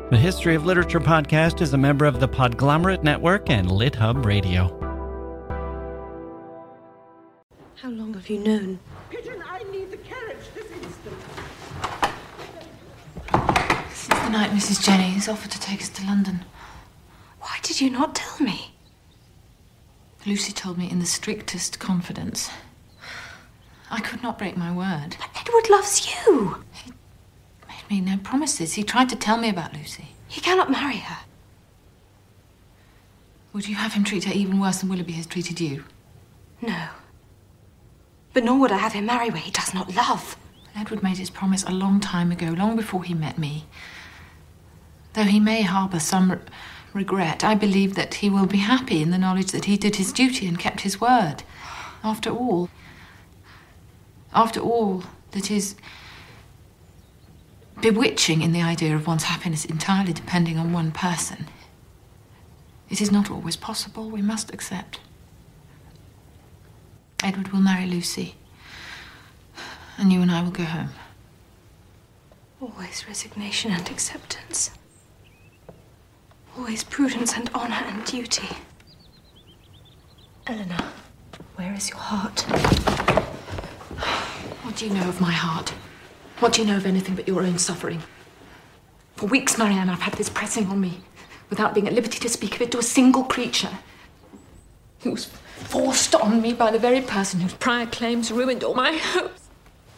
The History of Literature podcast is a member of the Podglomerate Network and LitHub Radio. How long have you known? Pigeon, I need the carriage this instant. Since the night Mrs. Jennings offered to take us to London. Why did you not tell me? Lucy told me in the strictest confidence. I could not break my word. But Edward loves you. He made me no promises. He tried to tell me about Lucy. He cannot marry her. Would you have him treat her even worse than Willoughby has treated you? No. But nor would I have him marry where he does not love. Edward made his promise a long time ago, long before he met me. Though he may harbour some regret, I believe that he will be happy in the knowledge that he did his duty and kept his word. After all, that is bewitching in the idea of one's happiness entirely depending on one person. It is not always possible, we must accept. Edward will marry Lucy, and you and I will go home. Always resignation and acceptance. Always prudence and honour and duty. Eleanor, where is your heart? What do you know of my heart? What do you know of anything but your own suffering? For weeks, Marianne, I've had this pressing on me, without being at liberty to speak of it to a single creature. It was forced on me by the very person whose prior claims ruined all my hopes.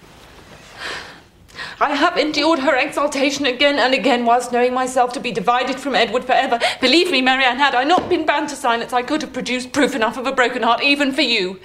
I have endured her exaltation again and again, whilst knowing myself to be divided from Edward forever. Believe me, Marianne, had I not been bound to silence, I could have produced proof enough of a broken heart, even for you.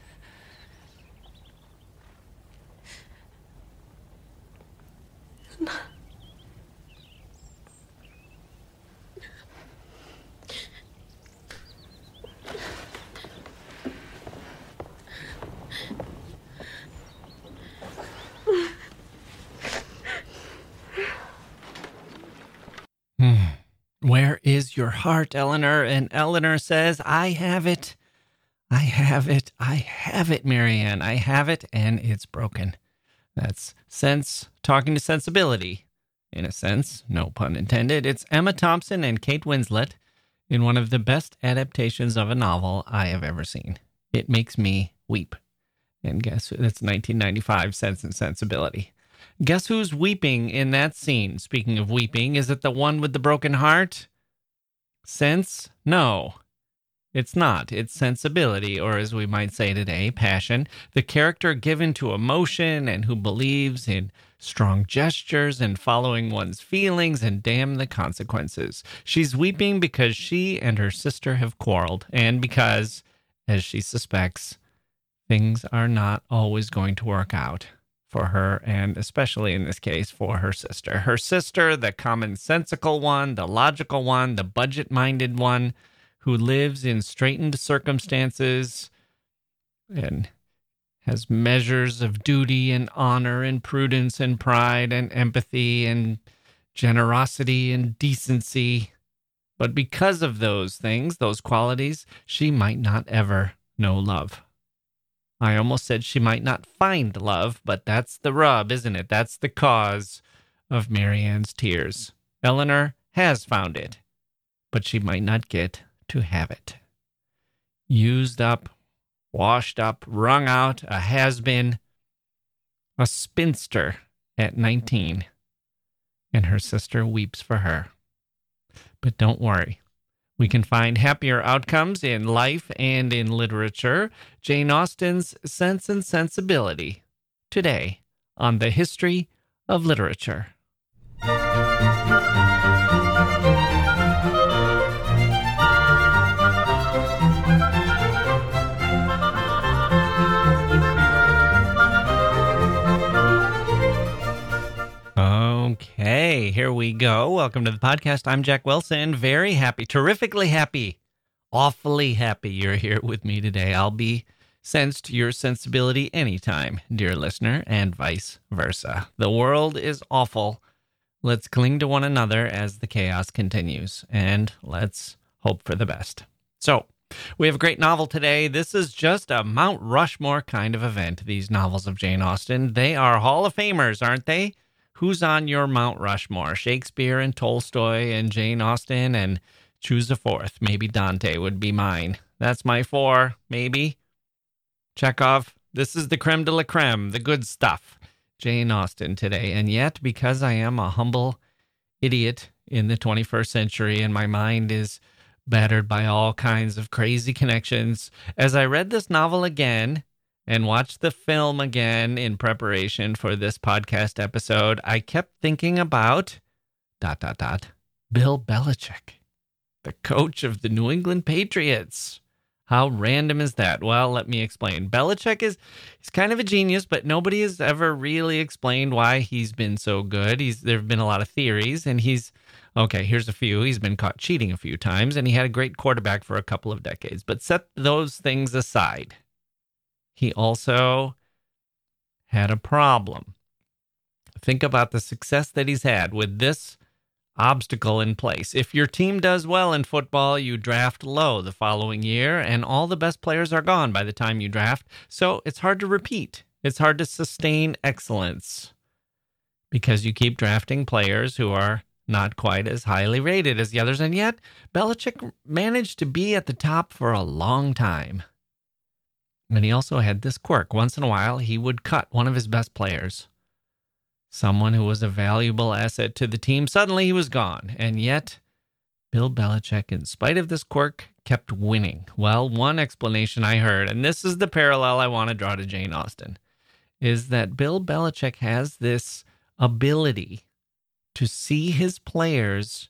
Where is your heart, Eleanor? And Eleanor says, I have it. I have it. I have it, Marianne. I have it, and it's broken. That's Sense talking to Sensibility. In a sense, no pun intended. It's Emma Thompson and Kate Winslet in one of the best adaptations of a novel I have ever seen. It makes me weep. And guess who? That's 1995 Sense and Sensibility. Guess who's weeping in that scene? Speaking of weeping, is it the one with the broken heart? Sense? No, it's not. It's Sensibility, or as we might say today, passion. The character given to emotion and who believes in strong gestures and following one's feelings and damn the consequences. She's weeping because she and her sister have quarreled, and because, as she suspects, things are not always going to work out for her, and especially in this case, for her sister. Her sister, the commonsensical one, the logical one, the budget-minded one, who lives in straitened circumstances and has measures of duty and honor and prudence and pride and empathy and generosity and decency. But because of those things, those qualities, she might not ever know love. I almost said she might not find love, but that's the rub, isn't it? That's the cause of Marianne's tears. Eleanor has found it, but she might not get to have it. Used up, washed up, wrung out, a has-been, a spinster at 19, and her sister weeps for her. But don't worry. We can find happier outcomes in life and in literature. Jane Austen's Sense and Sensibility, today on the History of Literature. Okay, here we go. Welcome to the podcast. I'm Jack Wilson. Very happy, terrifically happy, awfully happy you're here with me today. I'll be sensed your sensibility anytime, dear listener, and vice versa. The world is awful. Let's cling to one another as the chaos continues, and let's hope for the best. So, we have a great novel today. This is just a Mount Rushmore kind of event, these novels of Jane Austen. They are Hall of Famers, aren't they? who's on your Mount Rushmore? Shakespeare and Tolstoy and Jane Austen, and choose a fourth. Maybe Dante would be mine. That's my 4, maybe. Chekhov. This is the creme de la creme, the good stuff. Jane Austen today. And yet, because I am a humble idiot in the 21st century and my mind is battered by all kinds of crazy connections, as I read this novel again and watched the film again in preparation for this podcast episode, I kept thinking about ... Bill Belichick, the coach of the New England Patriots. How random is that? Well, let me explain. Belichick he's kind of a genius, but nobody has ever really explained why he's been so good. There have been a lot of theories, and okay, here's a few. He's been caught cheating a few times, and he had a great quarterback for a couple of decades. But set those things aside. He also had a problem. Think about the success that he's had with this obstacle in place. If your team does well in football, you draft low the following year, and all the best players are gone by the time you draft. So it's hard to repeat. It's hard to sustain excellence because you keep drafting players who are not quite as highly rated as the others. And yet, Belichick managed to be at the top for a long time. And he also had this quirk. Once in a while, he would cut one of his best players. Someone who was a valuable asset to the team. Suddenly he was gone. And yet, Bill Belichick, in spite of this quirk, kept winning. Well, one explanation I heard, and this is the parallel I want to draw to Jane Austen, is that Bill Belichick has this ability to see his players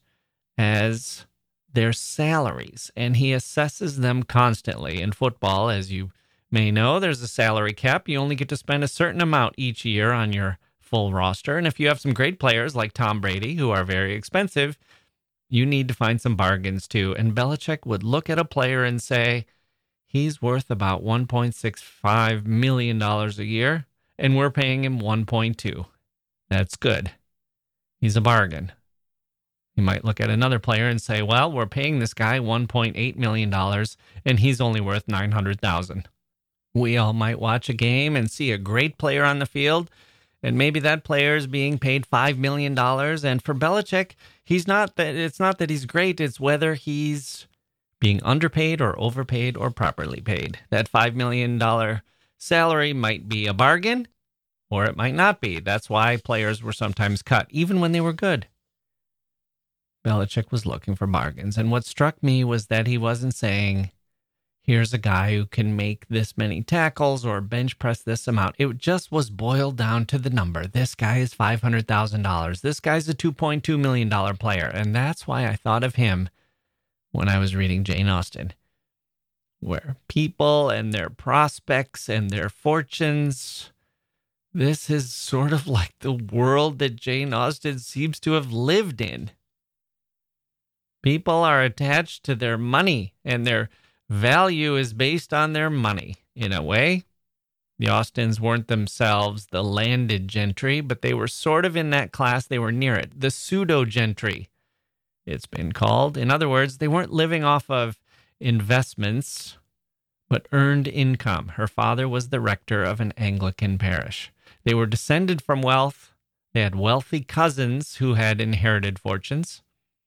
as their salaries, and he assesses them constantly. In football, as you may know, there's a salary cap. You only get to spend a certain amount each year on your full roster. And if you have some great players like Tom Brady, who are very expensive, you need to find some bargains too. And Belichick would look at a player and say, he's worth about $1.65 million a year, and we're paying him 1.2. That's good. He's a bargain. You might look at another player and say, well, we're paying this guy $1.8 million, and he's only worth $900,000. We all might watch a game and see a great player on the field, and maybe that player is being paid $5 million. And for Belichick, it's not that he's great. It's whether he's being underpaid or overpaid or properly paid. That $5 million salary might be a bargain, or it might not be. That's why players were sometimes cut, even when they were good. Belichick was looking for bargains. And what struck me was that he wasn't saying, here's a guy who can make this many tackles or bench press this amount. It just was boiled down to the number. This guy is $500,000. This guy's a $2.2 million player. And that's why I thought of him when I was reading Jane Austen, where people and their prospects and their fortunes, this is sort of like the world that Jane Austen seems to have lived in. People are attached to their money, and their value is based on their money. In a way, the Austens weren't themselves the landed gentry, but they were sort of in that class. They were near it. The pseudo-gentry, it's been called. In other words, they weren't living off of investments, but earned income. Her father was the rector of an Anglican parish. They were descended from wealth. They had wealthy cousins who had inherited fortunes.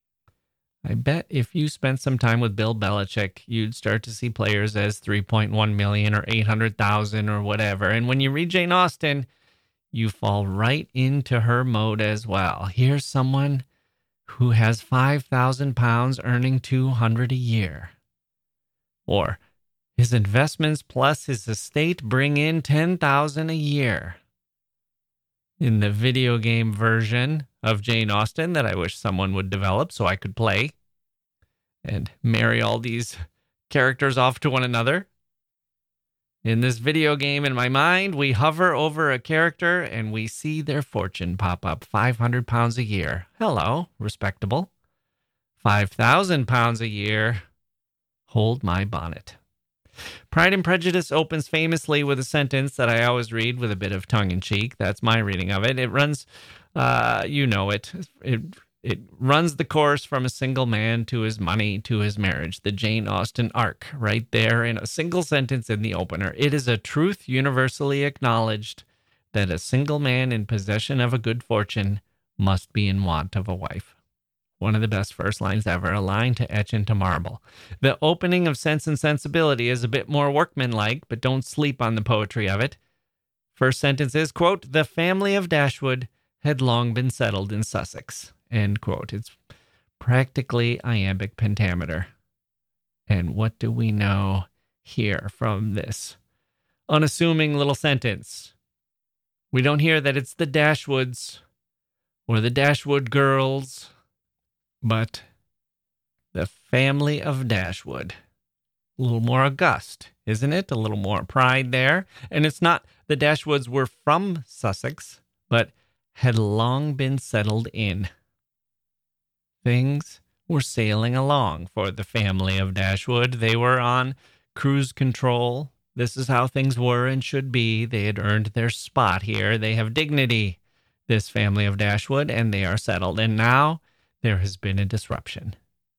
I bet if you spent some time with Bill Belichick, you'd start to see players as 3.1 million or 800,000 or whatever. And when you read Jane Austen, you fall right into her mode as well. Here's someone who has 5,000 pounds earning 200 a year. Or his investments plus his estate bring in 10,000 a year. In the video game version of Jane Austen that I wish someone would develop so I could play and marry all these characters off to one another. In this video game, in my mind, we hover over a character and we see their fortune pop up. 500 pounds a year. Hello, respectable. 5,000 pounds a year. Hold my bonnet. Pride and Prejudice opens famously with a sentence that I always read with a bit of tongue-in-cheek. That's my reading of it. It runs, it runs the course from a single man to his money to his marriage. The Jane Austen arc, right there in a single sentence in the opener. It is a truth universally acknowledged that a single man in possession of a good fortune must be in want of a wife. One of the best first lines ever, a line to etch into marble. The opening of Sense and Sensibility is a bit more workmanlike, but don't sleep on the poetry of it. First sentence is, quote, "The family of Dashwood had long been settled in Sussex," end quote. It's practically iambic pentameter. And what do we know here from this unassuming little sentence? We don't hear that it's the Dashwoods or the Dashwood girls, but the family of Dashwood. A little more august, isn't it? A little more pride there. And it's not the Dashwoods were from Sussex, but had long been settled in. Things were sailing along for the family of Dashwood. They were on cruise control. This is how things were and should be. They had earned their spot here. They have dignity, this family of Dashwood, and they are settled. And now there has been a disruption.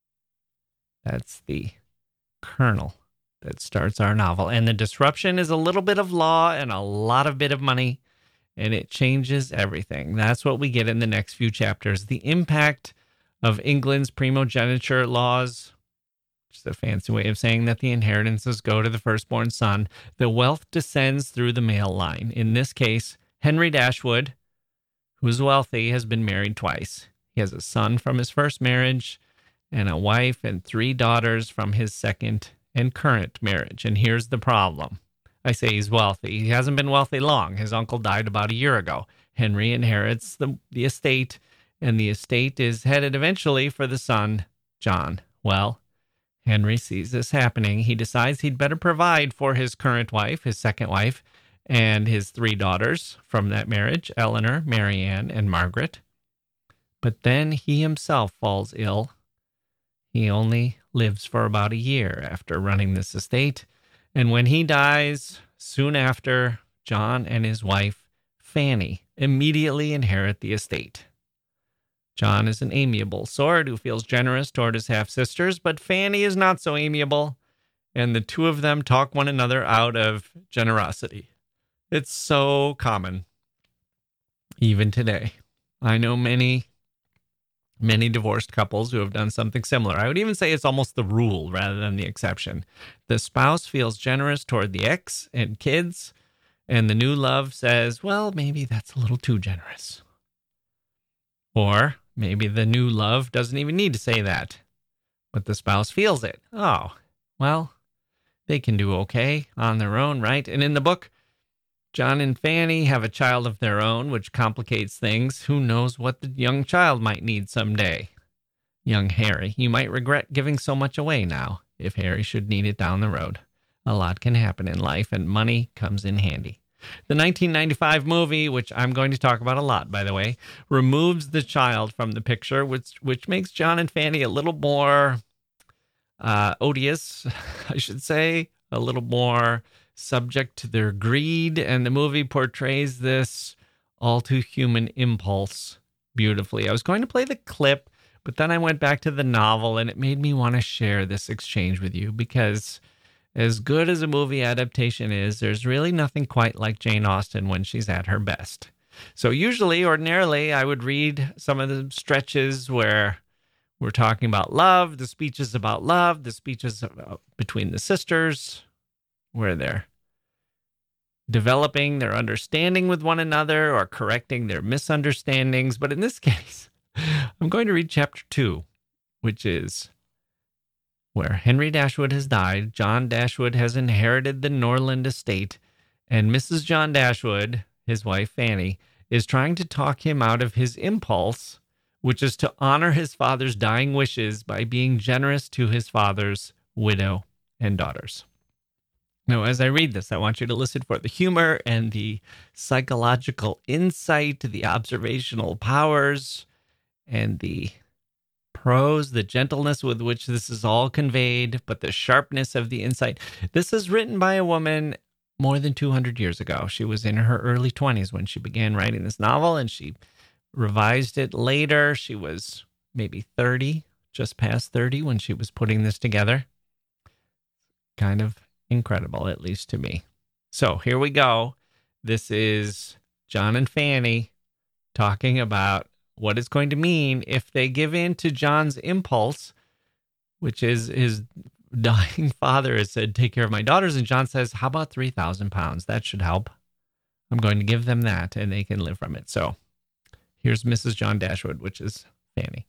That's the kernel that starts our novel. And the disruption is a little bit of law and a lot of bit of money, and it changes everything. That's what we get in the next few chapters. The impact of England's primogeniture laws, which is a fancy way of saying that the inheritances go to the firstborn son. The wealth descends through the male line. In this case, Henry Dashwood, who's wealthy, has been married twice. He has a son from his first marriage and a wife and 3 daughters from his second and current marriage. And here's the problem. I say he's wealthy. He hasn't been wealthy long. His uncle died about a year ago. Henry inherits the estate, and the estate is headed eventually for the son, John. Well, Henry sees this happening. He decides he'd better provide for his current wife, his second wife, and his 3 daughters from that marriage, Eleanor, Marianne, and Margaret. But then he himself falls ill. He only lives for about a year after running this estate. And when he dies, soon after, John and his wife, Fanny, immediately inherit the estate. John is an amiable sort who feels generous toward his half-sisters, but Fanny is not so amiable, and the two of them talk one another out of generosity. It's so common, even today. I know many divorced couples who have done something similar. I would even say it's almost the rule rather than the exception. The spouse feels generous toward the ex and kids, and the new love says, well, maybe that's a little too generous. Or maybe the new love doesn't even need to say that, but the spouse feels it. Oh, well, they can do okay on their own, right? And in the book, John and Fanny have a child of their own, which complicates things. Who knows what the young child might need someday? Young Harry, you might regret giving so much away now, if Harry should need it down the road. A lot can happen in life, and money comes in handy. The 1995 movie, which I'm going to talk about a lot, by the way, removes the child from the picture, which makes John and Fanny a little more odious, I should say, a little more subject to their greed, and the movie portrays this all too human impulse beautifully. I was going to play the clip, but then I went back to the novel, and it made me want to share this exchange with you, because as good as a movie adaptation is, there's really nothing quite like Jane Austen when she's at her best. So ordinarily, I would read some of the stretches where we're talking about love, the speeches about love, the speeches between the sisters, where they're developing their understanding with one another or correcting their misunderstandings. But in this case, I'm going to read chapter 2, which is where Henry Dashwood has died. John Dashwood has inherited the Norland estate, and Mrs. John Dashwood, his wife Fanny, is trying to talk him out of his impulse, which is to honor his father's dying wishes by being generous to his father's widow and daughters. Now, as I read this, I want you to listen for the humor and the psychological insight, the observational powers, and the prose, the gentleness with which this is all conveyed, but the sharpness of the insight. This is written by a woman more than 200 years ago. She was in her early 20s when she began writing this novel, and she revised it later. She was maybe 30, just past 30 when she was putting this together. Kind of incredible, at least to me. So here we go. This is John and Fanny talking about what it's going to mean if they give in to John's impulse, which is his dying father has said, take care of my daughters. And John says, how about 3,000 pounds? That should help. I'm going to give them that and they can live from it. So here's Mrs. John Dashwood, which is Fanny.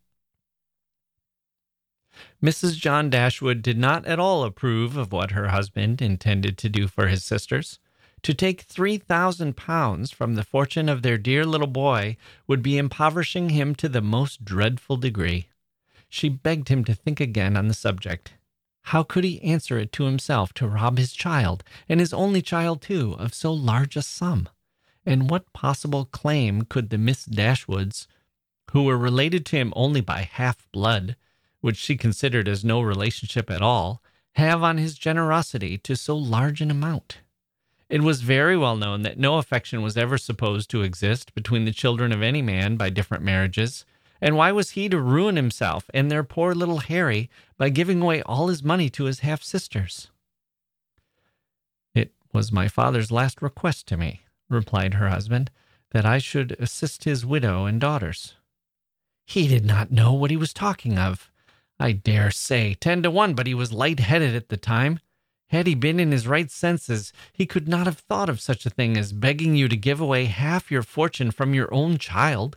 Mrs. John Dashwood did not at all approve of what her husband intended to do for his sisters. To take 3,000 pounds from the fortune of their dear little boy would be impoverishing him to the most dreadful degree. She begged him to think again on the subject. How could he answer it to himself to rob his child, and his only child too, of so large a sum? And what possible claim could the Miss Dashwoods, who were related to him only by half-blood, which she considered as no relationship at all, have on his generosity to so large an amount? It was very well known that no affection was ever supposed to exist between the children of any man by different marriages, and why was he to ruin himself and their poor little Harry by giving away all his money to his half-sisters? It was my father's last request to me, replied her husband, that I should assist his widow and daughters. He did not know what he was talking of. I dare say 10 to 1, but he was light-headed at the time. Had he been in his right senses, he could not have thought of such a thing as begging you to give away half your fortune from your own child.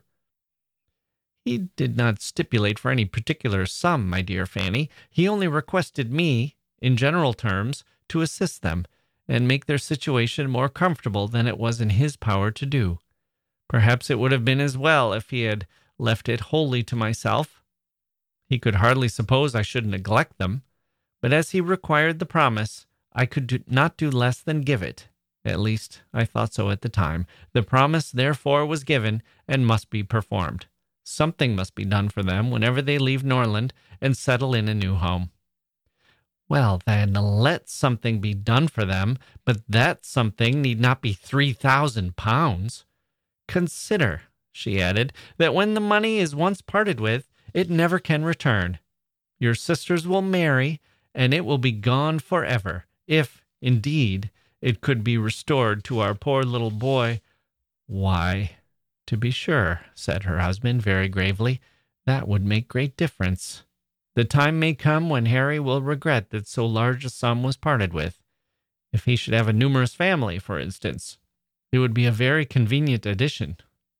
He did not stipulate for any particular sum, my dear Fanny. He only requested me, in general terms, to assist them, and make their situation more comfortable than it was in his power to do. Perhaps it would have been as well if he had left it wholly to myself. He could hardly suppose I should neglect them, but as he required the promise, I could not do less than give it. At least, I thought so at the time. The promise, therefore, was given and must be performed. Something must be done for them whenever they leave Norland and settle in a new home. Well, then, let something be done for them, but that something need not be 3,000 pounds. Consider, she added, that when the money is once parted with, it never can return. Your sisters will marry, and it will be gone forever, if, indeed, it could be restored to our poor little boy. Why, to be sure, said her husband very gravely, that would make great difference. The time may come when Harry will regret that so large a sum was parted with. If he should have a numerous family, for instance, it would be a very convenient addition.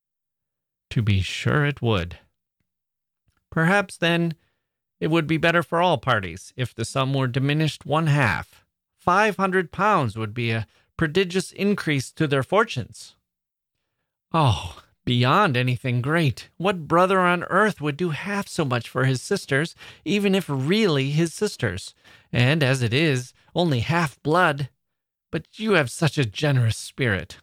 To be sure it would. Perhaps, then, it would be better for all parties if the sum were diminished 1/2. 500 pounds would be a prodigious increase to their fortunes. Oh, beyond anything great. What brother on earth would do half so much for his sisters, even if really his sisters? And as it is, only half-blood. But you have such a generous spirit.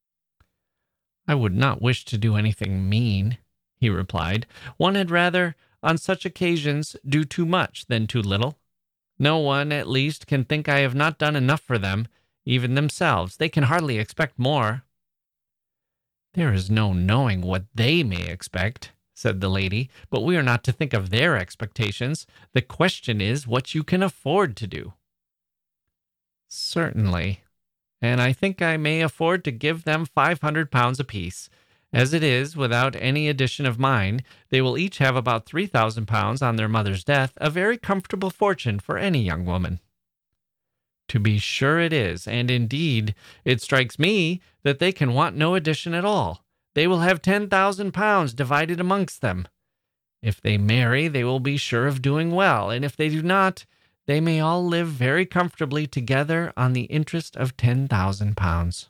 I would not wish to do anything mean, he replied. One had rather, on such occasions, do too much than too little. No one, at least, can think I have not done enough for them, even themselves. They can hardly expect more. There is no knowing what they may expect, said the lady, but we are not to think of their expectations. The question is what you can afford to do. Certainly, and I think I may afford to give them 500 pounds apiece. As it is, without any addition of mine, they will each have about 3,000 pounds on their mother's death, a very comfortable fortune for any young woman. To be sure it is, and indeed, it strikes me that they can want no addition at all. They will have 10,000 pounds divided amongst them. If they marry, they will be sure of doing well, and if they do not, they may all live very comfortably together on the interest of 10,000 pounds.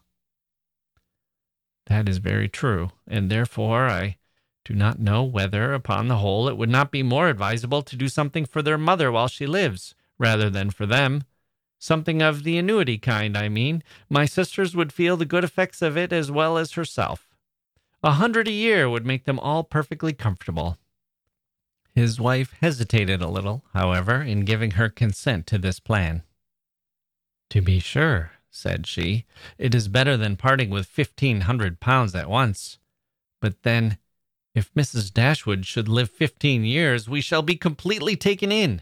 That is very true, and therefore I do not know whether, upon the whole, it would not be more advisable to do something for their mother while she lives, rather than for them. Something of the annuity kind, I mean. My sisters would feel the good effects of it as well as herself. 100 a year would make them all perfectly comfortable. His wife hesitated a little, however, in giving her consent to this plan. To be sure, said she, it is better than parting with 1,500 pounds at once. But then, if Mrs. Dashwood should live 15 years, we shall be completely taken in.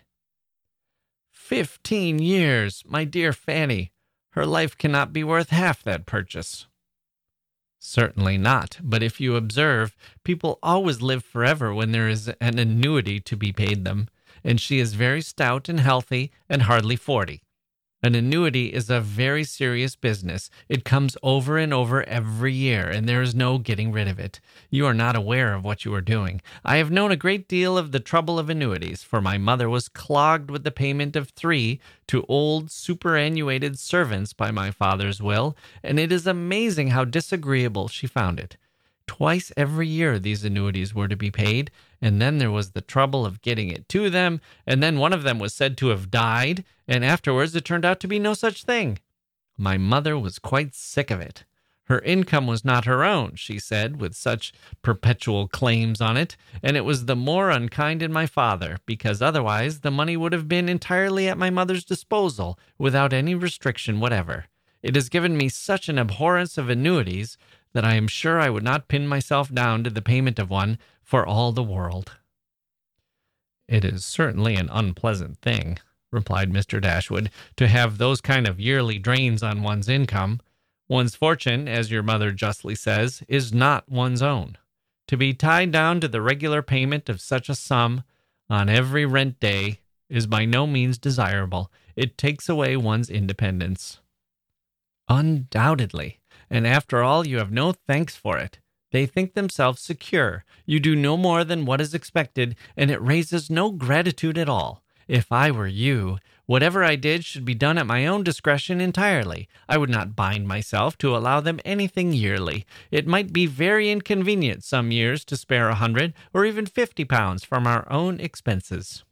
15 years, my dear Fanny. Her life cannot be worth half that purchase. Certainly not. But if you observe, people always live forever when there is an annuity to be paid them. And she is very stout and healthy and hardly 40. An annuity is a very serious business. It comes over and over every year, and there is no getting rid of it. You are not aware of what you are doing. I have known a great deal of the trouble of annuities, for my mother was clogged with the payment of 3 to old superannuated servants by my father's will, and it is amazing how disagreeable she found it. Twice every year these annuities were to be paid, and then there was the trouble of getting it to them, and then one of them was said to have died, and afterwards it turned out to be no such thing. My mother was quite sick of it. Her income was not her own, she said, with such perpetual claims on it, and it was the more unkind in my father, because otherwise the money would have been entirely at my mother's disposal, without any restriction whatever. It has given me such an abhorrence of annuities that I am sure I would not pin myself down to the payment of one for all the world. It is certainly an unpleasant thing, replied Mr. Dashwood, to have those kind of yearly drains on one's income. One's fortune, as your mother justly says, is not one's own. To be tied down to the regular payment of such a sum on every rent day is by no means desirable. It takes away one's independence. Undoubtedly. And after all, you have no thanks for it. They think themselves secure. You do no more than what is expected, and it raises no gratitude at all. If I were you, whatever I did should be done at my own discretion entirely. I would not bind myself to allow them anything yearly. It might be very inconvenient some years to spare 100 or even 50 pounds from our own expenses.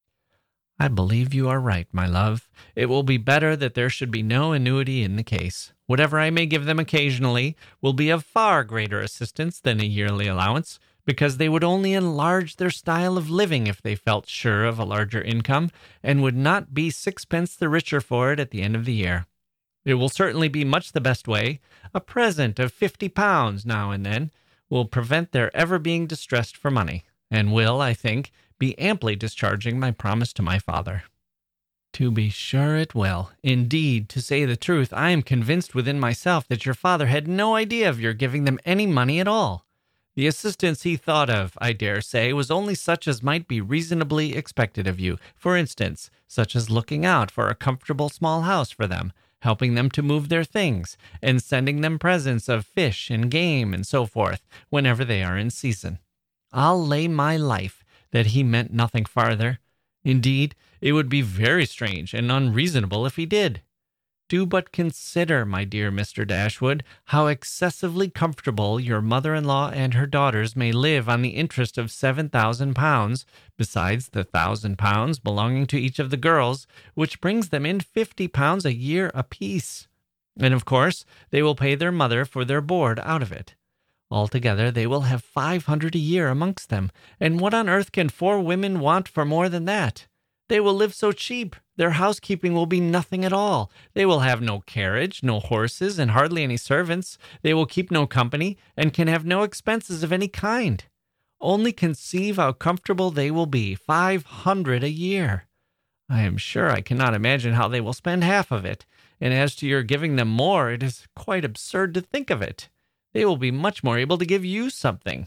I believe you are right, my love. It will be better that there should be no annuity in the case. Whatever I may give them occasionally will be of far greater assistance than a yearly allowance, because they would only enlarge their style of living if they felt sure of a larger income, and would not be 6 pence the richer for it at the end of the year. It will certainly be much the best way. A present of 50 pounds now and then will prevent their ever being distressed for money, and will, I think, be amply discharging my promise to my father. To be sure it will. Indeed, to say the truth, I am convinced within myself that your father had no idea of your giving them any money at all. The assistance he thought of, I dare say, was only such as might be reasonably expected of you. For instance, such as looking out for a comfortable small house for them, helping them to move their things, and sending them presents of fish and game and so forth, whenever they are in season. I'll lay my life that he meant nothing farther. Indeed, it would be very strange and unreasonable if he did. Do but consider, my dear Mr. Dashwood, how excessively comfortable your mother-in-law and her daughters may live on the interest of 7,000 pounds, besides the 1,000 pounds belonging to each of the girls, which brings them in 50 pounds a year apiece. And of course, they will pay their mother for their board out of it. Altogether, they will have 500 a year amongst them, and what on earth can 4 women want for more than that? They will live so cheap, their housekeeping will be nothing at all. They will have no carriage, no horses, and hardly any servants. They will keep no company, and can have no expenses of any kind. Only conceive how comfortable they will be, 500 a year. I am sure I cannot imagine how they will spend half of it, and as to your giving them more, it is quite absurd to think of it. They will be much more able to give you something.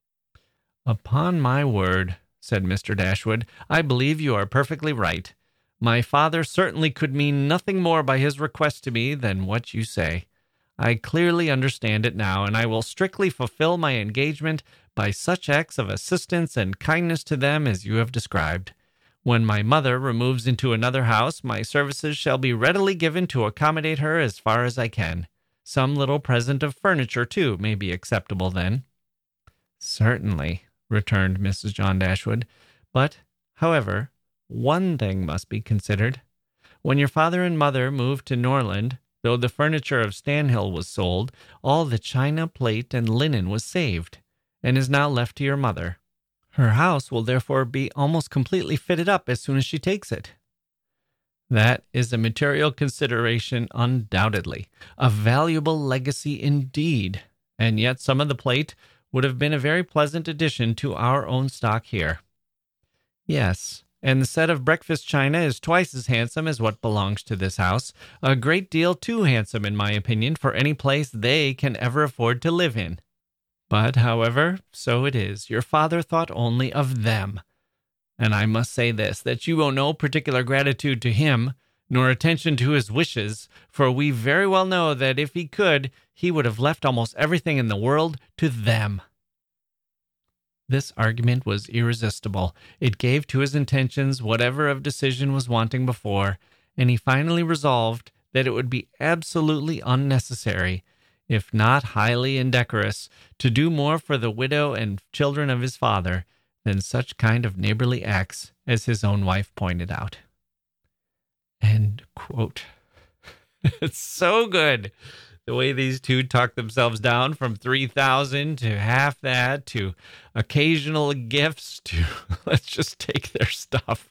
Upon my word, said Mr. Dashwood, I believe you are perfectly right. My father certainly could mean nothing more by his request to me than what you say. I clearly understand it now, and I will strictly fulfill my engagement by such acts of assistance and kindness to them as you have described. When my mother removes into another house, my services shall be readily given to accommodate her as far as I can. Some little present of furniture, too, may be acceptable then. Certainly, returned Mrs. John Dashwood. But, however, one thing must be considered. When your father and mother moved to Norland, though the furniture of Stanhill was sold, all the china, plate, and linen was saved, and is now left to your mother. Her house will therefore be almost completely fitted up as soon as she takes it. That is a material consideration, undoubtedly. A valuable legacy indeed. And yet some of the plate would have been a very pleasant addition to our own stock here. Yes, and the set of breakfast china is twice as handsome as what belongs to this house. A great deal too handsome, in my opinion, for any place they can ever afford to live in. But, however, so it is. Your father thought only of them. And I must say this, that you owe no particular gratitude to him, nor attention to his wishes, for we very well know that if he could, he would have left almost everything in the world to them." This argument was irresistible. It gave to his intentions whatever of decision was wanting before, and he finally resolved that it would be absolutely unnecessary, if not highly indecorous, to do more for the widow and children of his father than such kind of neighborly acts as his own wife pointed out. End quote. It's so good. The way these two talk themselves down from 3,000 to half that to occasional gifts to let's just take their stuff.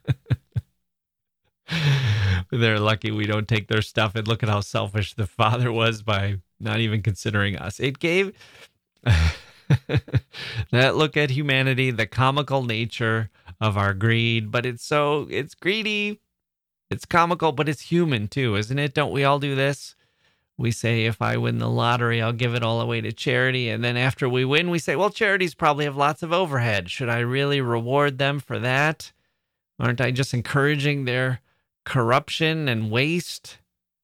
They're lucky we don't take their stuff, and look at how selfish the father was by not even considering us. It gave that look at humanity, the comical nature of our greed, but it's greedy, it's comical, but it's human too, isn't it? Don't we all do this? We say, if I win the lottery, I'll give it all away to charity. And then after we win, we say, well, charities probably have lots of overhead. Should I really reward them for that? Aren't I just encouraging their corruption and waste?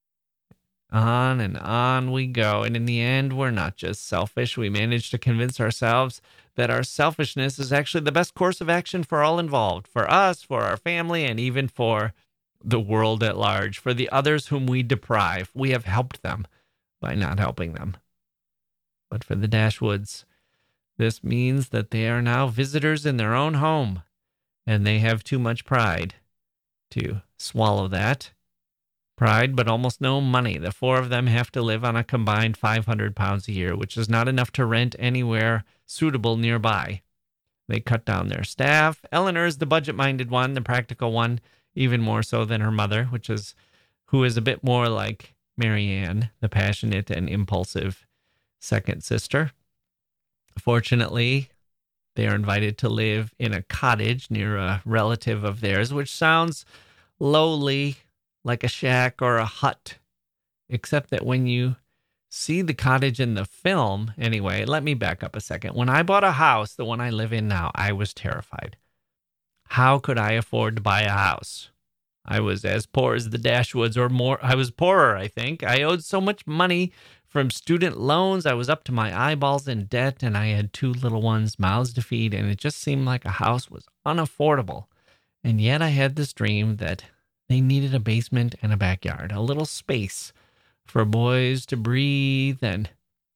On and on we go. And in the end, we're not just selfish. We manage to convince ourselves that our selfishness is actually the best course of action for all involved, for us, for our family, and even for the world at large. For the others whom we deprive, we have helped them by not helping them. But for the Dashwoods, this means that they are now visitors in their own home, and they have too much pride to swallow that. Pride, but almost no money. The four of them have to live on a combined £500 a year, which is not enough to rent anywhere suitable nearby. They cut down their staff. Eleanor is the budget-minded one, the practical one, even more so than her mother, who is a bit more like Marianne, the passionate and impulsive second sister. Fortunately, they are invited to live in a cottage near a relative of theirs, which sounds lowly, like a shack or a hut, except that when you see the cottage in the film, anyway, let me back up a second. When I bought a house, the one I live in now, I was terrified. How could I afford to buy a house? I was as poor as the Dashwoods, or more. I was poorer, I think. I owed so much money from student loans. I was up to my eyeballs in debt, and I had two little ones, mouths to feed, and it just seemed like a house was unaffordable. And yet I had this dream that they needed a basement and a backyard, a little space for boys to breathe and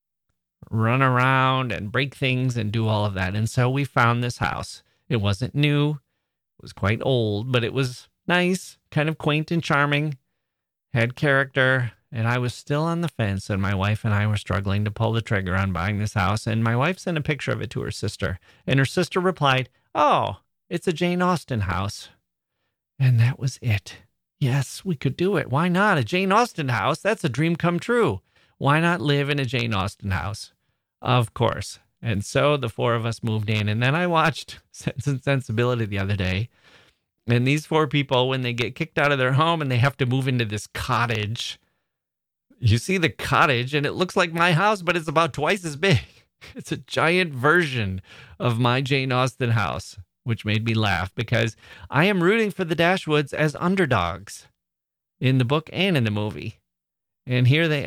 run around and break things and do all of that. And so we found this house. It wasn't new. It was quite old, but it was nice, kind of quaint and charming, had character. And I was still on the fence, and my wife and I were struggling to pull the trigger on buying this house. And my wife sent a picture of it to her sister, and her sister replied, "Oh, it's a Jane Austen house." And that was it. Yes, we could do it. Why not? A Jane Austen house? That's a dream come true. Why not live in a Jane Austen house? Of course. And so the four of us moved in. And then I watched Sense and Sensibility the other day. And these four people, when they get kicked out of their home and they have to move into this cottage, you see the cottage and it looks like my house, but it's about twice as big. It's a giant version of my Jane Austen house, which made me laugh because I am rooting for the Dashwoods as underdogs in the book and in the movie. And here they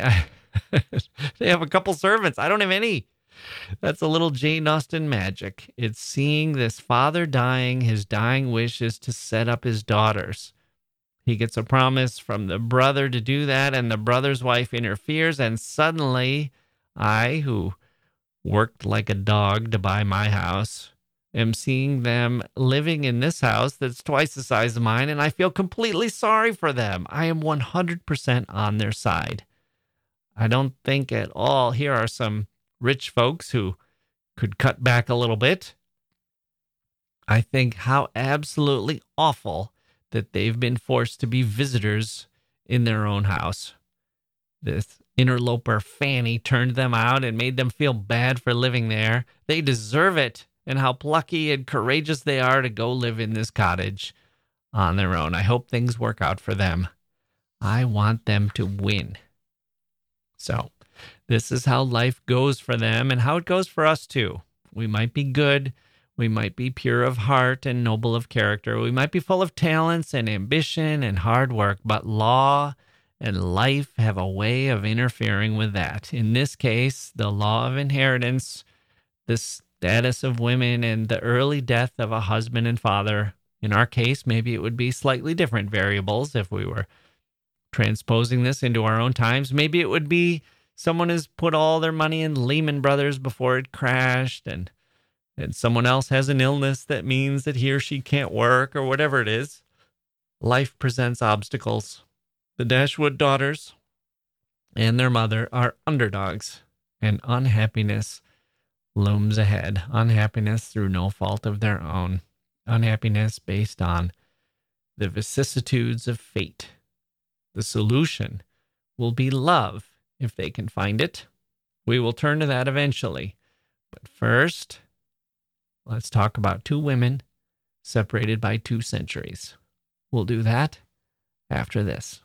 have a couple servants. I don't have any. That's a little Jane Austen magic. It's seeing this father dying. His dying wish is to set up his daughters. He gets a promise from the brother to do that, and the brother's wife interferes, and suddenly I, who worked like a dog to buy my house, am seeing them living in this house that's twice the size of mine, and I feel completely sorry for them. I am 100% on their side. I don't think at all. Here are some rich folks who could cut back a little bit. I think how absolutely awful that they've been forced to be visitors in their own house. This interloper Fanny turned them out and made them feel bad for living there. They deserve it. and how plucky and courageous they are to go live in this cottage on their own. I hope things work out for them. I want them to win. So, this is how life goes for them and how it goes for us too. We might be good. We might be pure of heart and noble of character. We might be full of talents and ambition and hard work, but law and life have a way of interfering with that. In this case, the law of inheritance, the status of women, and the early death of a husband and father. In our case, maybe it would be slightly different variables if we were transposing this into our own times. Maybe it would be someone has put all their money in Lehman Brothers before it crashed, and someone else has an illness that means that he or she can't work, or whatever it is. Life presents obstacles. The Dashwood daughters and their mother are underdogs, and unhappiness looms ahead. Unhappiness through no fault of their own. Unhappiness based on the vicissitudes of fate. The solution will be love, if they can find it. We will turn to that eventually. But first, let's talk about two women separated by 2 centuries. We'll do that after this.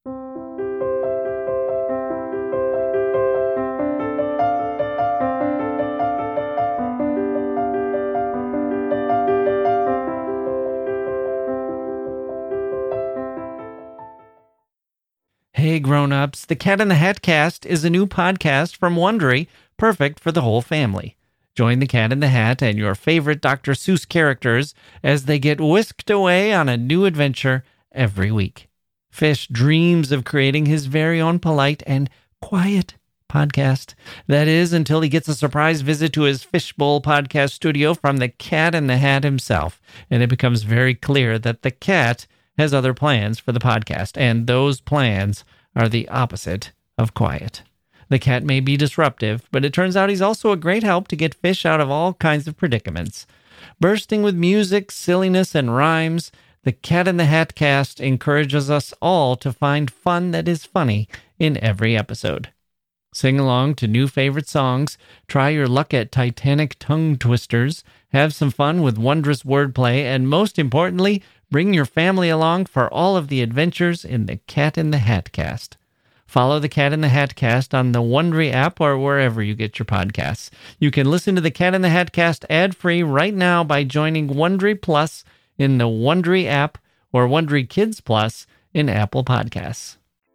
Hey grown-ups, the Cat in the Hat Cast is a new podcast from Wondery, perfect for the whole family. Join the Cat in the Hat and your favorite Dr. Seuss characters as they get whisked away on a new adventure every week. Fish dreams of creating his very own polite and quiet podcast. That is, until he gets a surprise visit to his Fishbowl podcast studio from the Cat in the Hat himself, and it becomes very clear that the cat has other plans for the podcast, and those plans are the opposite of quiet. The cat may be disruptive, but it turns out he's also a great help to get Fish out of all kinds of predicaments. Bursting with music, silliness, and rhymes, the Cat in the Hat Cast encourages us all to find fun that is funny in every episode. Sing along to new favorite songs, try your luck at Titanic tongue twisters, have some fun with wondrous wordplay, and most importantly, bring your family along for all of the adventures in the Cat in the Hat Cast. Follow the Cat in the Hat Cast on the Wondery app or wherever you get your podcasts. You can listen to the Cat in the Hat Cast ad-free right now by joining Wondery Plus in the Wondery app or Wondery Kids Plus in Apple Podcasts.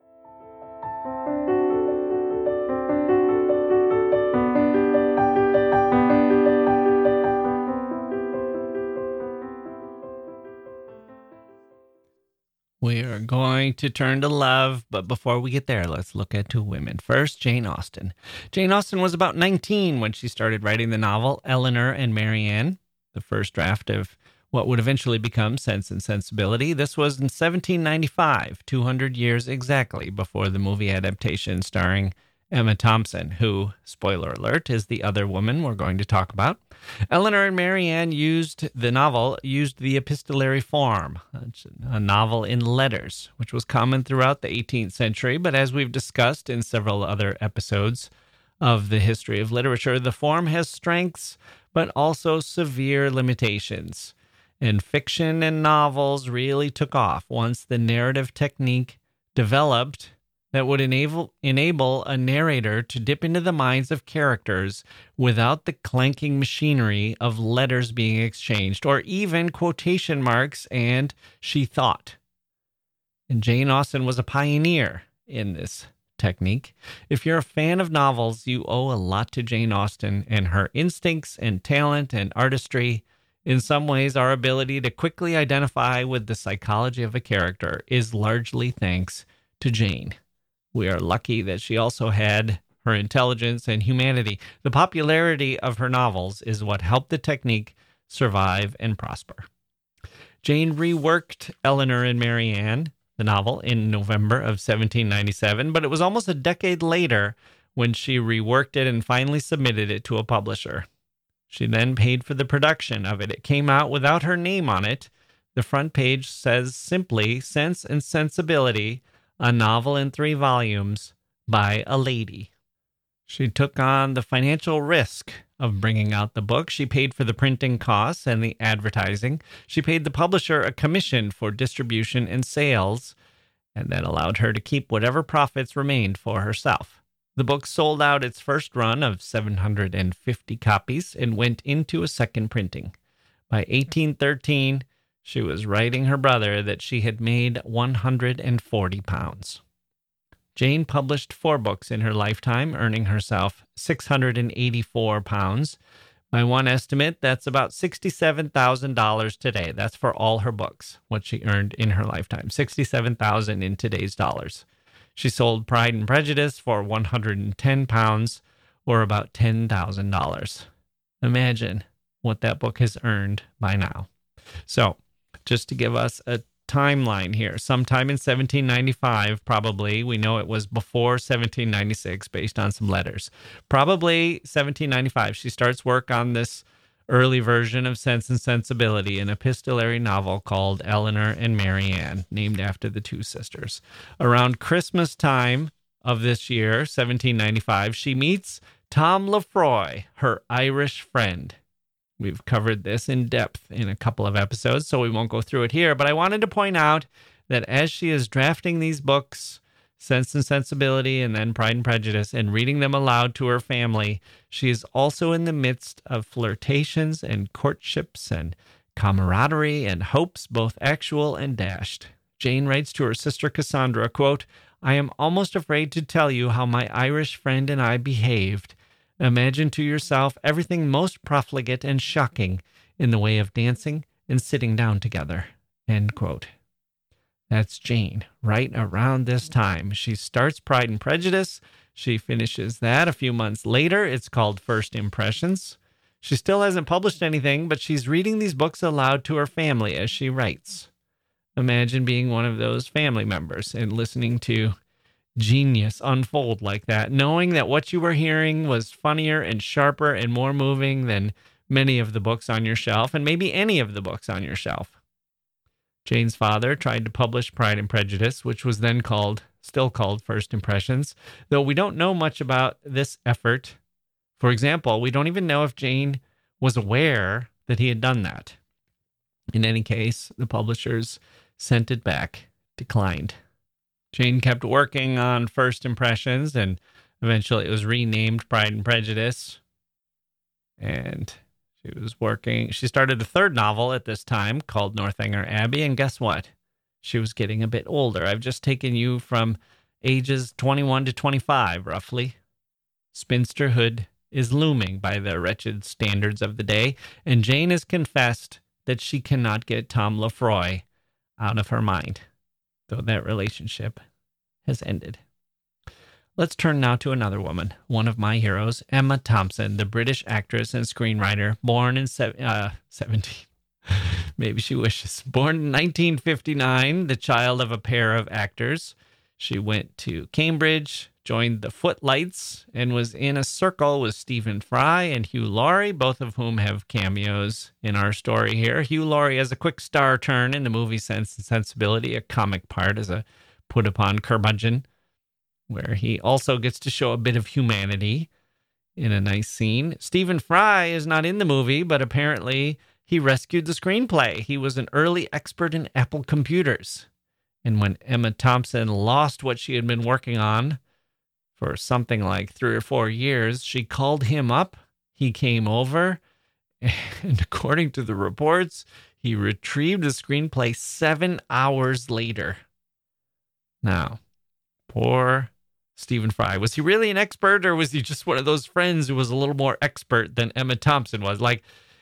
We are going to turn to love, but before we get there, let's look at 2 women. First, Jane Austen. Jane Austen was about 19 when she started writing the novel Elinor and Marianne, the first draft of what would eventually become Sense and Sensibility. This was in 1795, 200 years exactly before the movie adaptation starring Emma Thompson, who, spoiler alert, is the other woman we're going to talk about. Elinor and Marianne used the epistolary form, a novel in letters, which was common throughout the 18th century. But as we've discussed in several other episodes of the history of literature, the form has strengths, but also severe limitations. And fiction and novels really took off once the narrative technique developed that would enable a narrator to dip into the minds of characters without the clanking machinery of letters being exchanged, or even quotation marks and she thought. And Jane Austen was a pioneer in this technique. If you're a fan of novels, you owe a lot to Jane Austen and her instincts and talent and artistry. In some ways, our ability to quickly identify with the psychology of a character is largely thanks to Jane. We are lucky that she also had her intelligence and humanity. The popularity of her novels is what helped the technique survive and prosper. Jane reworked Elinor and Marianne, the novel, in November of 1797, but it was almost a decade later when she reworked it and finally submitted it to a publisher. She then paid for the production of it. It came out without her name on it. The front page says simply, Sense and Sensibility, a novel in 3 volumes by a lady. She took on the financial risk of bringing out the book. She paid for the printing costs and the advertising. She paid the publisher a commission for distribution and sales, and that allowed her to keep whatever profits remained for herself. The book sold out its first run of 750 copies and went into a second printing. By 1813, she was writing her brother that she had made 140 pounds. Jane published 4 books in her lifetime, earning herself 684 pounds. By one estimate, that's about $67,000 today. That's for all her books, what she earned in her lifetime. $67,000 in today's dollars. She sold Pride and Prejudice for 110 pounds, or about $10,000. Imagine what that book has earned by now. So, just to give us a timeline here, sometime in 1795, probably, we know it was before 1796 based on some letters. Probably 1795, she starts work on this early version of Sense and Sensibility, an epistolary novel called Eleanor and Marianne, named after the 2 sisters. Around Christmas time of this year, 1795, she meets Tom Lefroy, her Irish friend. We've covered this in depth in a couple of episodes, so we won't go through it here. But I wanted to point out that as she is drafting these books, Sense and Sensibility and then Pride and Prejudice, and reading them aloud to her family, she is also in the midst of flirtations and courtships and camaraderie and hopes, both actual and dashed. Jane writes to her sister Cassandra, quote, "I am almost afraid to tell you how my Irish friend and I behaved. Imagine to yourself everything most profligate and shocking in the way of dancing and sitting down together." End quote. That's Jane, right around this time. She starts Pride and Prejudice. She finishes that a few months later. It's called First Impressions. She still hasn't published anything, but she's reading these books aloud to her family as she writes. Imagine being one of those family members and listening to genius unfold like that, knowing that what you were hearing was funnier and sharper and more moving than many of the books on your shelf, and maybe any of the books on your shelf. Jane's father tried to publish Pride and Prejudice, which was then still called First Impressions, though we don't know much about this effort. For example, we don't even know if Jane was aware that he had done that. In any case, the publishers sent it back, declined. Jane kept working on First Impressions, and eventually it was renamed Pride and Prejudice. And she started a third novel at this time called Northanger Abbey, and guess what? She was getting a bit older. I've just taken you from ages 21 to 25, roughly. Spinsterhood is looming by the wretched standards of the day, and Jane has confessed that she cannot get Tom Lefroy out of her mind, though that relationship has ended. Let's turn now to another woman, one of my heroes, Emma Thompson, the British actress and screenwriter, born in 17. Maybe she wishes. Born in 1959, the child of a pair of actors. She went to Cambridge, joined the Footlights, and was in a circle with Stephen Fry and Hugh Laurie, both of whom have cameos in our story here. Hugh Laurie has a quick star turn in the movie Sense and Sensibility, a comic part as a put-upon curmudgeon, where he also gets to show a bit of humanity in a nice scene. Stephen Fry is not in the movie, but apparently he rescued the screenplay. He was an early expert in Apple computers. And when Emma Thompson lost what she had been working on for something like 3 or 4 years, she called him up. He came over, and according to the reports, he retrieved the screenplay 7 hours later. Now, poor Stephen Fry. Was he really an expert, or was he just one of those friends who was a little more expert than Emma Thompson was? Like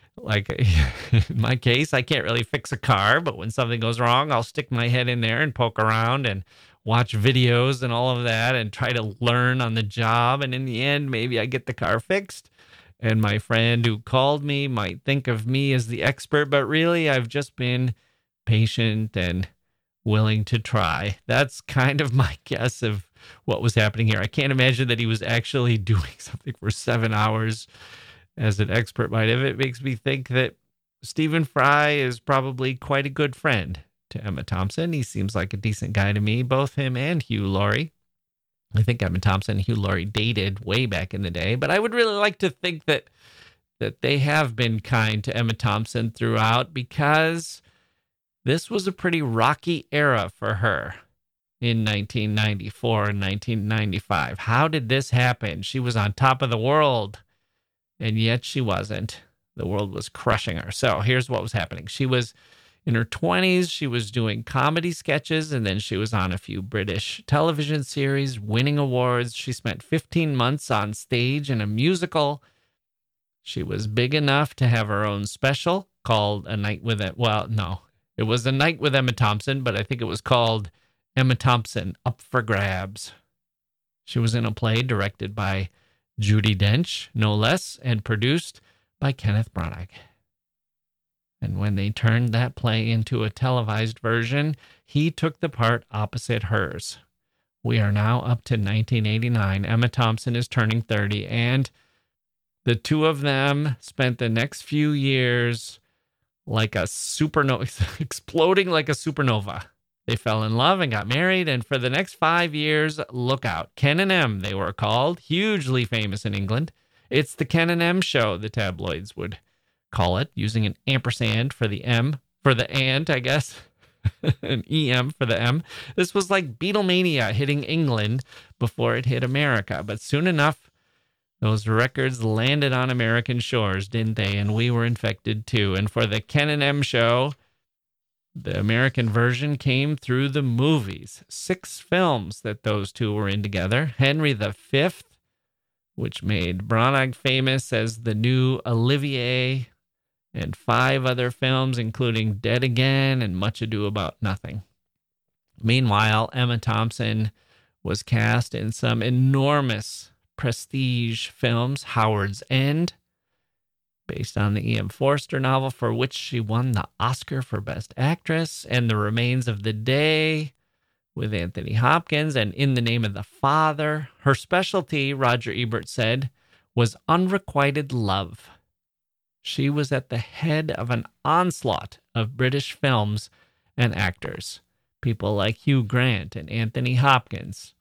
in my case, I can't really fix a car, but when something goes wrong, I'll stick my head in there and poke around and watch videos and all of that and try to learn on the job. And in the end, maybe I get the car fixed. And my friend who called me might think of me as the expert, but really I've just been patient and willing to try. That's kind of my guess of what was happening here. I can't imagine that he was actually doing something for 7 hours as an expert might have. It makes me think that Stephen Fry is probably quite a good friend to Emma Thompson. He seems like a decent guy to me, both him and Hugh Laurie. I think Emma Thompson and Hugh Laurie dated way back in the day, but I would really like to think that they have been kind to Emma Thompson throughout, because this was a pretty rocky era for her in 1994 and 1995. How did this happen? She was on top of the world, and yet she wasn't. The world was crushing her. So here's what was happening. She was in her 20s. She was doing comedy sketches, and then she was on a few British television series, winning awards. She spent 15 months on stage in a musical. She was big enough to have her own special called A Night with It. Well, no, it was A Night with Emma Thompson, but I think it was called Emma Thompson Up for Grabs. She was in a play directed by Judi Dench, no less, and produced by Kenneth Branagh. And when they turned that play into a televised version, he took the part opposite hers. We are now up to 1989. Emma Thompson is turning 30, and the two of them spent the next few years like a supernova, exploding like a supernova. They fell in love and got married, and for the next 5 years, look out. Ken and Em, they were called, hugely famous in England. It's the Ken and Em show, the tabloids would call it, using an ampersand for the M, for the and, I guess, an EM for the M. This was like Beatlemania hitting England before it hit America, but soon enough, those records landed on American shores, didn't they? And we were infected too. And for the Ken and Em show, the American version came through the movies. 6 films that those two were in together. Henry V, which made Branagh famous as the new Olivier, and 5 other films, including Dead Again and Much Ado About Nothing. Meanwhile, Emma Thompson was cast in some enormous prestige films. Howard's End, based on the E.M. Forster novel, for which she won the Oscar for Best Actress, and The Remains of the Day with Anthony Hopkins, and In the Name of the Father. Her specialty, Roger Ebert said, was unrequited love. She was at the head of an onslaught of British films and actors. People like Hugh Grant and Anthony Hopkins,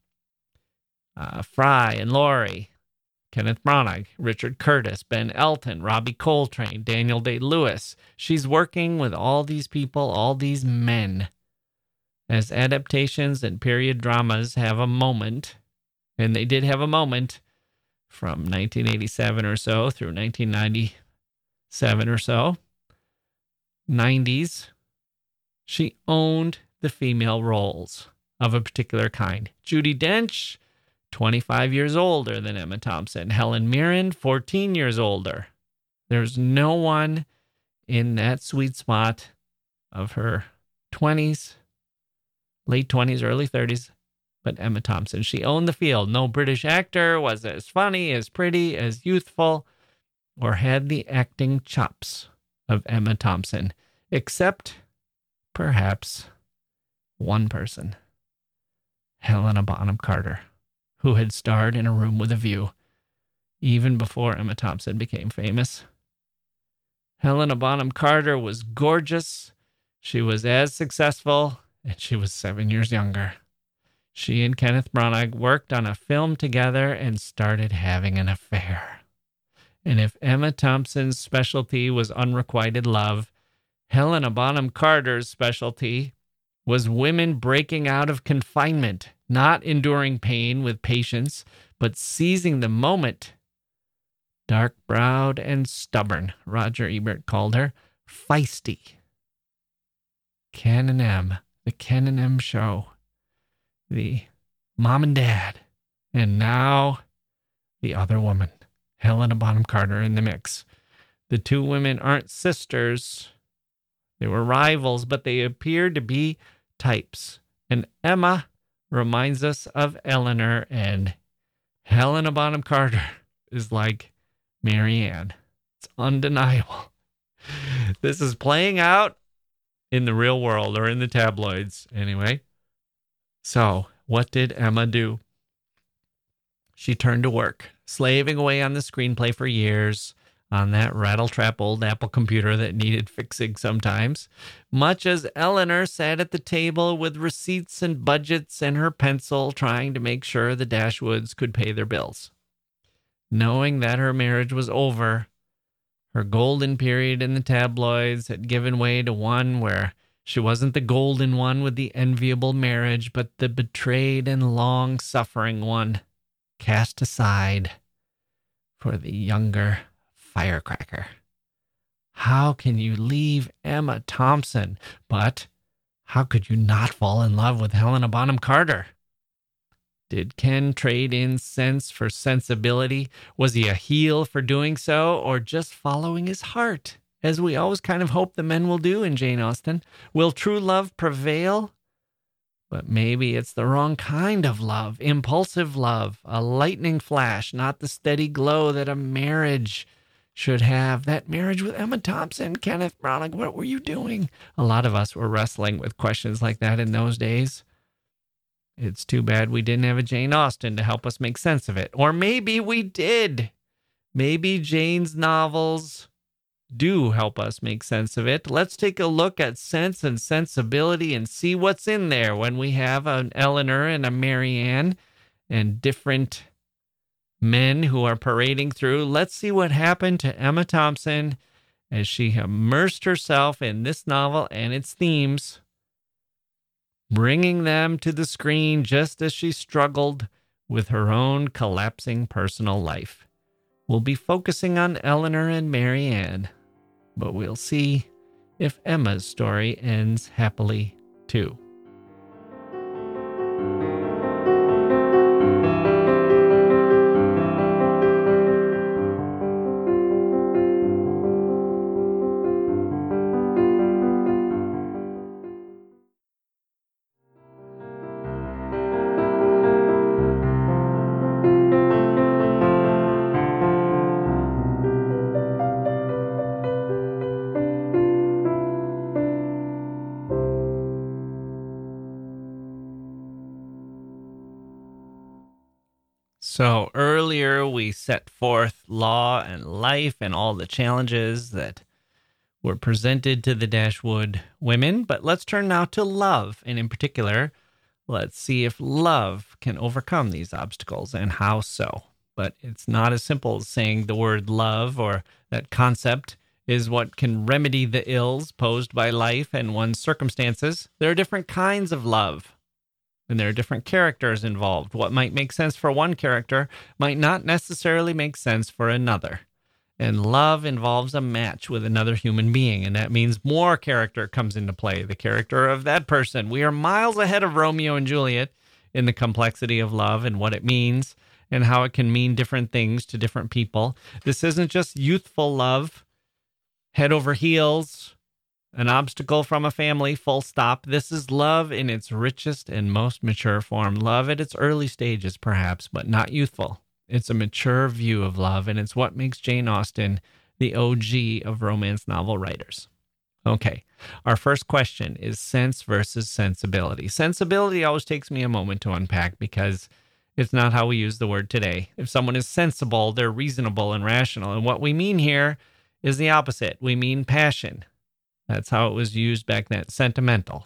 Fry and Laurie, Kenneth Branagh, Richard Curtis, Ben Elton, Robbie Coltrane, Daniel Day-Lewis. She's working with all these people, all these men. As adaptations and period dramas have a moment, and they did have a moment from 1987 or so through 1997 or so, 90s, she owned the female roles of a particular kind. Judi Dench, 25 years older than Emma Thompson. Helen Mirren, 14 years older. There's no one in that sweet spot of her 20s, late 20s, early 30s, but Emma Thompson. She owned the field. No British actor was as funny, as pretty, as youthful, or had the acting chops of Emma Thompson, except perhaps one person, Helena Bonham Carter, who had starred in A Room with a View even before Emma Thompson became famous. Helena Bonham Carter was gorgeous. She was as successful, and she was 7 years younger. She and Kenneth Branagh worked on a film together and started having an affair. And if Emma Thompson's specialty was unrequited love, Helena Bonham Carter's specialty was women breaking out of confinement, not enduring pain with patience, but seizing the moment. Dark-browed and stubborn, Roger Ebert called her, feisty. Ken and Em, the Ken and Em show, the mom and dad, and now the other woman, Helena Bonham Carter, in the mix. The two women aren't sisters. They were rivals, but they appeared to be types. And Emma reminds us of Eleanor, and Helena Bonham Carter is like Marianne. It's undeniable. This is playing out in the real world, or in the tabloids anyway. So, what did Emma do? She turned to work, slaving away on the screenplay for years, on that rattletrap old Apple computer that needed fixing sometimes, much as Eleanor sat at the table with receipts and budgets and her pencil trying to make sure the Dashwoods could pay their bills. Knowing that her marriage was over, her golden period in the tabloids had given way to one where she wasn't the golden one with the enviable marriage, but the betrayed and long-suffering one, cast aside for the younger firecracker. How can you leave Emma Thompson? But how could you not fall in love with Helena Bonham Carter? Did Ken trade in sense for sensibility? Was he a heel for doing so, or just following his heart, as we always kind of hope the men will do in Jane Austen? Will true love prevail? But maybe it's the wrong kind of love, impulsive love, a lightning flash, not the steady glow that a marriage should have. That marriage with Emma Thompson, Kenneth Branagh, what were you doing? A lot of us were wrestling with questions like that in those days. It's too bad we didn't have a Jane Austen to help us make sense of it. Or maybe we did. Maybe Jane's novels do help us make sense of it. Let's take a look at Sense and Sensibility and see what's in there when we have an Eleanor and a Marianne and different men who are parading through. Let's see what happened to Emma Thompson as she immersed herself in this novel and its themes, bringing them to the screen just as she struggled with her own collapsing personal life. We'll be focusing on Eleanor and Marianne, but we'll see if Emma's story ends happily too. So earlier we set forth law and life and all the challenges that were presented to the Dashwood women, but let's turn now to love, and in particular, let's see if love can overcome these obstacles and how so. But it's not as simple as saying the word love, or that concept is what can remedy the ills posed by life and one's circumstances. There are different kinds of love. And there are different characters involved. What might make sense for one character might not necessarily make sense for another. And love involves a match with another human being, and that means more character comes into play, the character of that person. We are miles ahead of Romeo and Juliet in the complexity of love and what it means and how it can mean different things to different people. This isn't just youthful love, head over heels, an obstacle from a family, full stop. This is love in its richest and most mature form. Love at its early stages, perhaps, but not youthful. It's a mature view of love, and it's what makes Jane Austen the OG of romance novel writers. Okay, our first question is sense versus sensibility. Sensibility always takes me a moment to unpack because it's not how we use the word today. If someone is sensible, they're reasonable and rational. And what we mean here is the opposite. We mean passion. That's how it was used back then. Sentimental.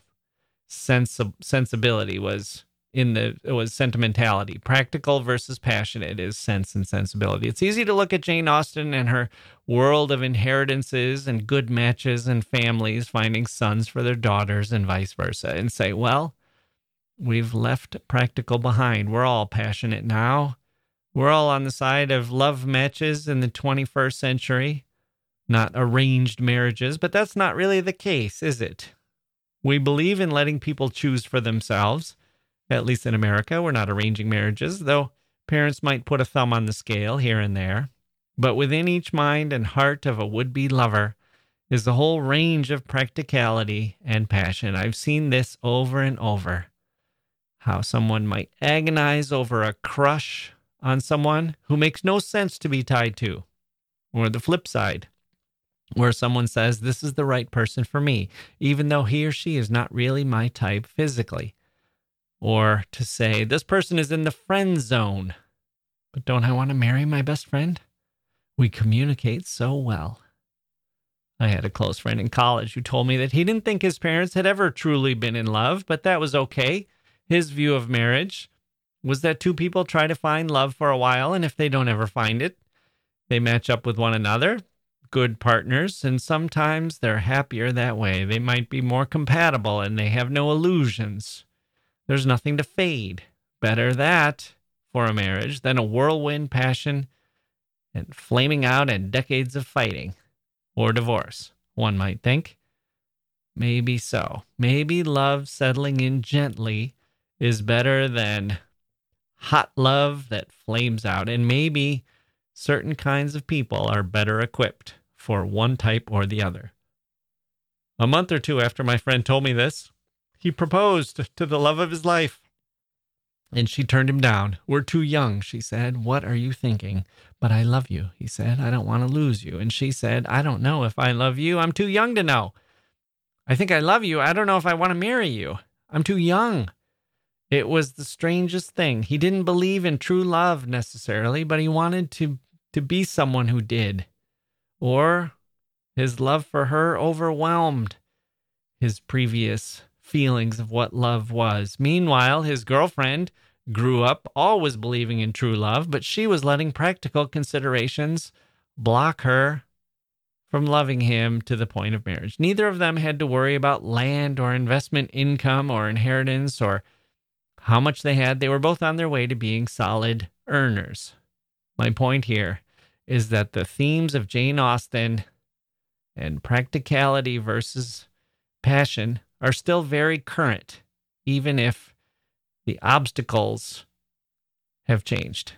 Sensibility was sentimentality. Practical versus passionate is sense and sensibility. It's easy to look at Jane Austen and her world of inheritances and good matches and families finding sons for their daughters and vice versa and say, well, we've left practical behind. We're all passionate now. We're all on the side of love matches in the 21st century. Not arranged marriages, but that's not really the case, is it? We believe in letting people choose for themselves. At least in America, we're not arranging marriages, though parents might put a thumb on the scale here and there. But within each mind and heart of a would-be lover is the whole range of practicality and passion. I've seen this over and over. How someone might agonize over a crush on someone who makes no sense to be tied to. Or the flip side, where someone says, this is the right person for me, even though he or she is not really my type physically. Or to say, this person is in the friend zone, but don't I want to marry my best friend? We communicate so well. I had a close friend in college who told me that he didn't think his parents had ever truly been in love, but that was okay. His view of marriage was that two people try to find love for a while, and if they don't ever find it, they match up with one another, good partners, and sometimes they're happier that way. They might be more compatible, and they have no illusions. There's nothing to fade. Better that for a marriage than a whirlwind passion and flaming out and decades of fighting. Or divorce, one might think. Maybe so. Maybe love settling in gently is better than hot love that flames out. And maybe certain kinds of people are better equipped for one type or the other. A month or two after my friend told me this, he proposed to the love of his life. And she turned him down. "We're too young," she said. "What are you thinking?" "But I love you," he said. "I don't want to lose you." And she said, "I don't know if I love you. I'm too young to know. I think I love you. I don't know if I want to marry you. I'm too young." It was the strangest thing. He didn't believe in true love necessarily, but he wanted to be someone who did. Or his love for her overwhelmed his previous feelings of what love was. Meanwhile, his girlfriend grew up always believing in true love, but she was letting practical considerations block her from loving him to the point of marriage. Neither of them had to worry about land or investment income or inheritance or how much they had. They were both on their way to being solid earners. My point here is that the themes of Jane Austen and practicality versus passion are still very current, even if the obstacles have changed.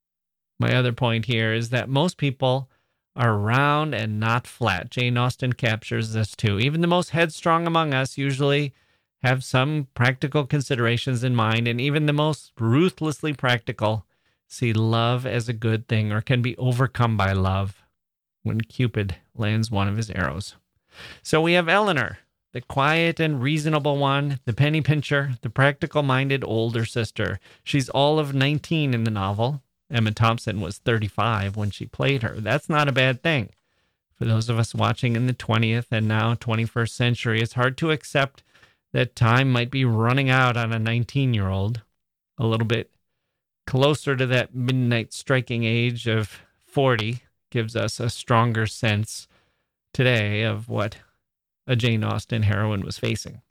My other point here is that most people are round and not flat. Jane Austen captures this too. Even the most headstrong among us usually have some practical considerations in mind, and even the most ruthlessly practical see love as a good thing or can be overcome by love when Cupid lands one of his arrows. So we have Eleanor, the quiet and reasonable one, the penny pincher, the practical-minded older sister. She's all of 19 in the novel. Emma Thompson was 35 when she played her. That's not a bad thing. For those of us watching in the 20th and now 21st century, it's hard to accept that time might be running out on a 19-year-old. A little bit closer to that midnight striking age of 40 gives us a stronger sense today of what a Jane Austen heroine was facing.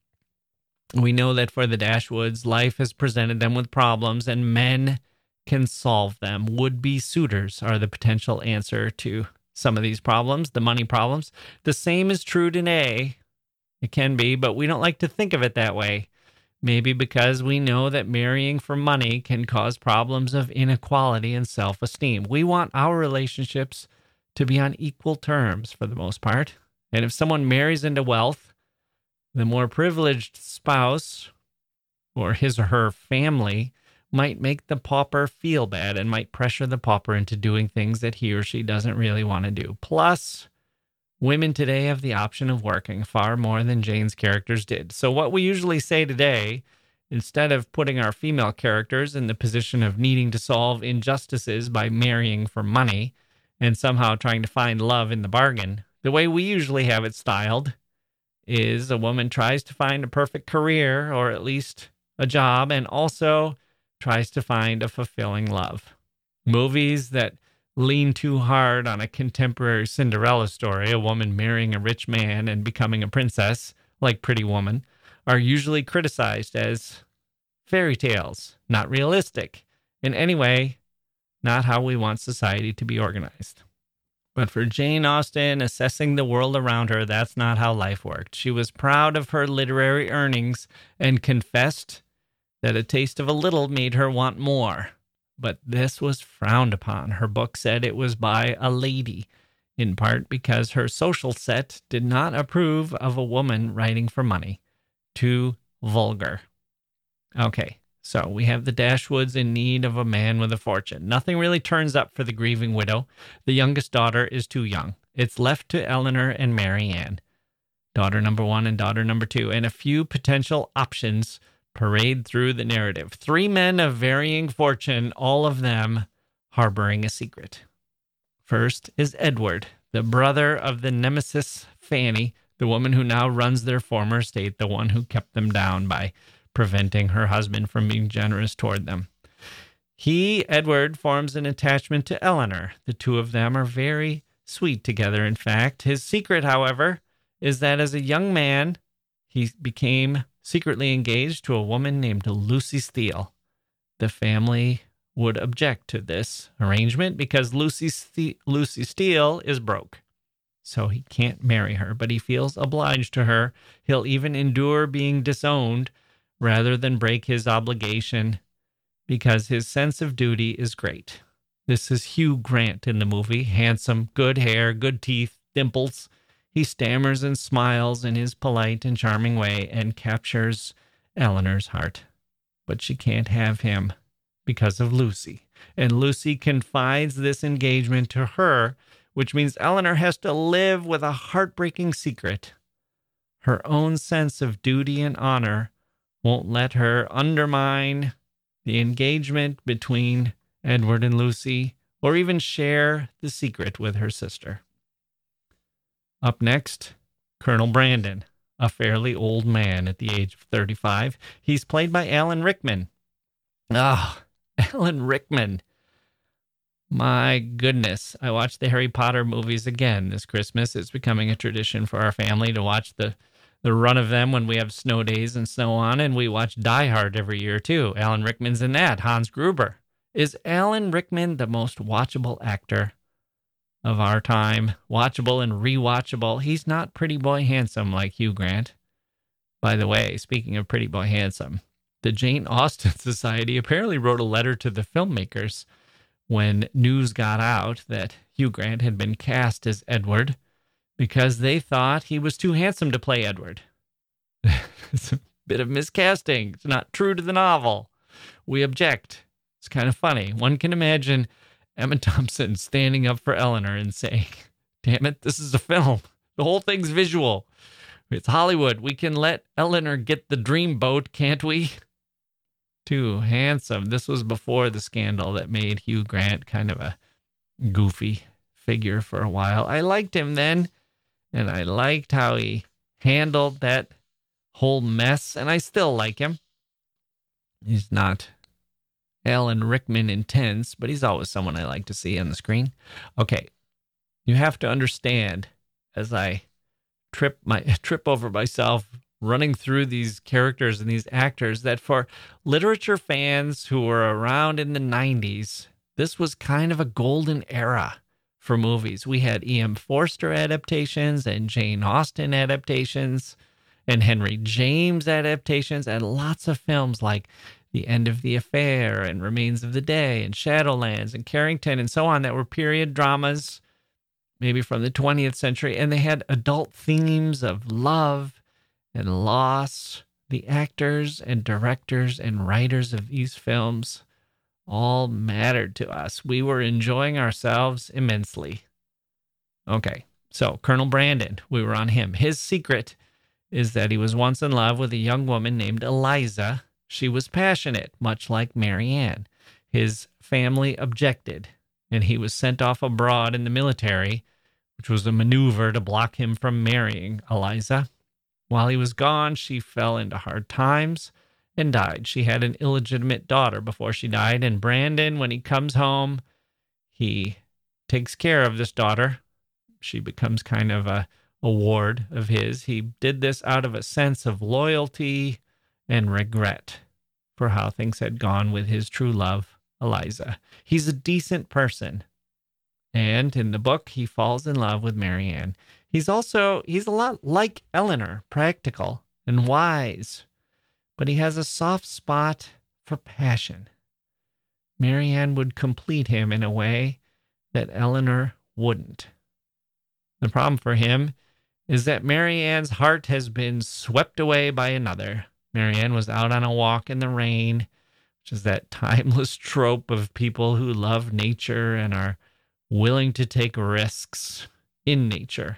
We know that for the Dashwoods, life has presented them with problems, and men can solve them. Would-be suitors are the potential answer to some of these problems, the money problems. The same is true today. It can be, but we don't like to think of it that way. Maybe because we know that marrying for money can cause problems of inequality and self-esteem. We want our relationships to be on equal terms for the most part. And if someone marries into wealth, the more privileged spouse or his or her family might make the pauper feel bad and might pressure the pauper into doing things that he or she doesn't really want to do. Plus, women today have the option of working far more than Jane's characters did. So what we usually say today, instead of putting our female characters in the position of needing to solve injustices by marrying for money and somehow trying to find love in the bargain, the way we usually have it styled is a woman tries to find a perfect career or at least a job and also tries to find a fulfilling love. Movies that lean too hard on a contemporary Cinderella story, a woman marrying a rich man and becoming a princess, like Pretty Woman, are usually criticized as fairy tales, not realistic, in any way, not how we want society to be organized. But for Jane Austen, assessing the world around her, that's not how life worked. She was proud of her literary earnings and confessed that a taste of a little made her want more. But this was frowned upon. Her book said it was by a lady, in part because her social set did not approve of a woman writing for money. Too vulgar. Okay, so we have the Dashwoods in need of a man with a fortune. Nothing really turns up for the grieving widow. The youngest daughter is too young. It's left to Eleanor and Marianne, daughter number 1 and daughter number 2, and a few potential options parade through the narrative. 3 men of varying fortune, all of them harboring a secret. First is Edward, the brother of the nemesis Fanny, the woman who now runs their former estate, the one who kept them down by preventing her husband from being generous toward them. Edward, forms an attachment to Eleanor. The two of them are very sweet together, in fact. His secret, however, is that as a young man, he became secretly engaged to a woman named Lucy Steele. The family would object to this arrangement because Lucy Steele is broke. So he can't marry her, but he feels obliged to her. He'll even endure being disowned rather than break his obligation because his sense of duty is great. This is Hugh Grant in the movie. Handsome, good hair, good teeth, dimples. He stammers and smiles in his polite and charming way and captures Eleanor's heart. But she can't have him because of Lucy. And Lucy confides this engagement to her, which means Eleanor has to live with a heartbreaking secret. Her own sense of duty and honor won't let her undermine the engagement between Edward and Lucy, or even share the secret with her sister. Up next, Colonel Brandon, a fairly old man at the age of 35. He's played by Alan Rickman. Alan Rickman. My goodness. I watched the Harry Potter movies again this Christmas. It's becoming a tradition for our family to watch the run of them when we have snow days and snow on, and we watch Die Hard every year too. Alan Rickman's in that. Hans Gruber. Is Alan Rickman the most watchable actor of our time? Watchable and rewatchable. He's not Pretty Boy Handsome like Hugh Grant. By the way, speaking of Pretty Boy Handsome, the Jane Austen Society apparently wrote a letter to the filmmakers when news got out that Hugh Grant had been cast as Edward because they thought he was too handsome to play Edward. It's a bit of miscasting. It's not true to the novel. We object. It's kind of funny. One can imagine Emma Thompson standing up for Eleanor and saying, damn it, this is a film. The whole thing's visual. It's Hollywood. We can let Eleanor get the dreamboat, can't we? Too handsome. This was before the scandal that made Hugh Grant kind of a goofy figure for a while. I liked him then, and I liked how he handled that whole mess, and I still like him. He's not Alan Rickman intense, but he's always someone I like to see on the screen. Okay, you have to understand, as I trip over myself running through these characters and these actors, that for literature fans who were around in the 90s, this was kind of a golden era for movies. We had E.M. Forster adaptations and Jane Austen adaptations and Henry James adaptations and lots of films like The End of the Affair and Remains of the Day and Shadowlands and Carrington and so on that were period dramas, maybe from the 20th century, and they had adult themes of love and loss. The actors and directors and writers of these films all mattered to us. We were enjoying ourselves immensely. Okay, so Colonel Brandon, we were on him. His secret is that he was once in love with a young woman named Eliza. She was passionate, much like Marianne. His family objected, and he was sent off abroad in the military, which was a maneuver to block him from marrying Eliza. While he was gone, she fell into hard times and died. She had an illegitimate daughter before she died, and Brandon, when he comes home, he takes care of this daughter. She becomes kind of a ward of his. He did this out of a sense of loyalty and regret for how things had gone with his true love, Eliza. He's a decent person. And in the book, he falls in love with Marianne. He's a lot like Eleanor, practical and wise, but he has a soft spot for passion. Marianne would complete him in a way that Eleanor wouldn't. The problem for him is that Marianne's heart has been swept away by another. Marianne was out on a walk in the rain, which is that timeless trope of people who love nature and are willing to take risks in nature.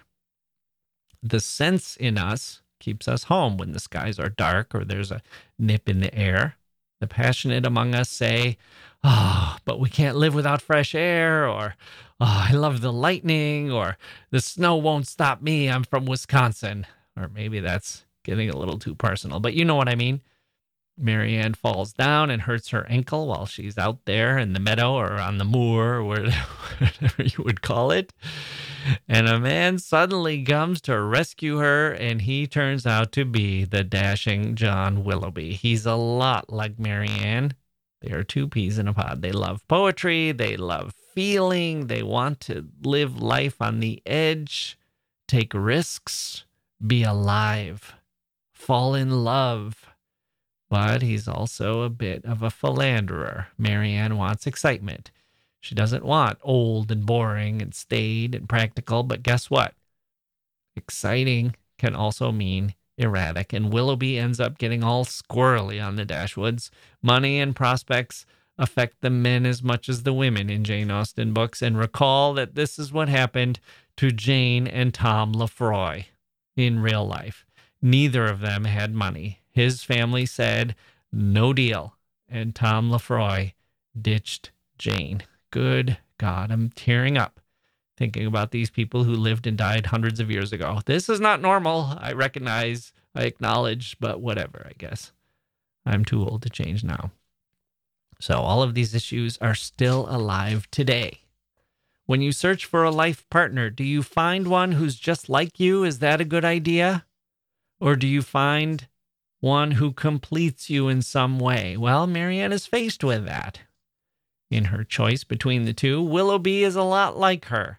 The sense in us keeps us home when the skies are dark or there's a nip in the air. The passionate among us say, "Oh, but we can't live without fresh air," or, "Oh, I love the lightning," or, "The snow won't stop me. I'm from Wisconsin." Or maybe that's getting a little too personal, but you know what I mean. Marianne falls down and hurts her ankle while she's out there in the meadow or on the moor or whatever you would call it. And a man suddenly comes to rescue her, and he turns out to be the dashing John Willoughby. He's a lot like Marianne. They are two peas in a pod. They love poetry. They love feeling. They want to live life on the edge, take risks, be alive, fall in love. But he's also a bit of a philanderer. Marianne wants excitement. She doesn't want old and boring and staid and practical, but guess what? Exciting can also mean erratic, and Willoughby ends up getting all squirrely on the Dashwoods. Money and prospects affect the men as much as the women in Jane Austen books, and recall that this is what happened to Jane and Tom Lefroy in real life. Neither of them had money. His family said, "No deal," and Tom Lefroy ditched Jane. Good God, I'm tearing up thinking about these people who lived and died hundreds of years ago. This is not normal. I recognize, I acknowledge, but whatever, I guess. I'm too old to change now. So all of these issues are still alive today. When you search for a life partner, do you find one who's just like you? Is that a good idea? Or do you find one who completes you in some way? Well, Marianne is faced with that. In her choice between the two, Willoughby is a lot like her.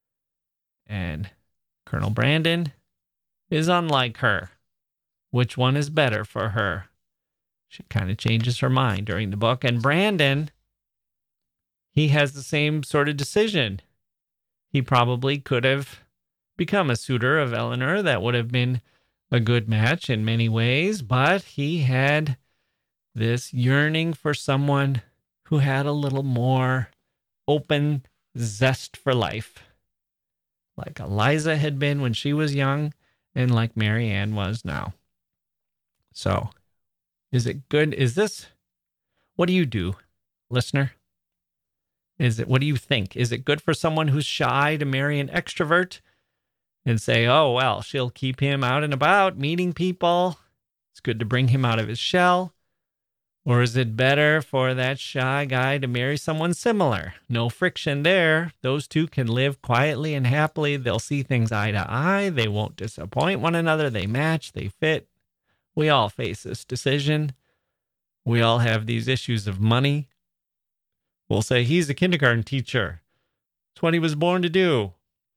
And Colonel Brandon is unlike her. Which one is better for her? She kind of changes her mind during the book. And Brandon, he has the same sort of decision. He probably could have become a suitor of Eleanor. That would have been a good match in many ways, but he had this yearning for someone who had a little more open zest for life, like Eliza had been when she was young and like Marianne was now. So, is it good? What do you do, listener? What do you think? Is it good for someone who's shy to marry an extrovert and say, "Oh, well, she'll keep him out and about, meeting people. It's good to bring him out of his shell"? Or is it better for that shy guy to marry someone similar? No friction there. Those two can live quietly and happily. They'll see things eye to eye. They won't disappoint one another. They match. They fit. We all face this decision. We all have these issues of money. We'll say, he's a kindergarten teacher. It's what he was born to do.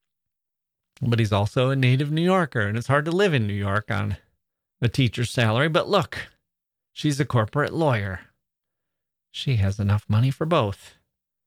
But he's also a native New Yorker, and it's hard to live in New York on a teacher's salary. But look, she's a corporate lawyer. She has enough money for both.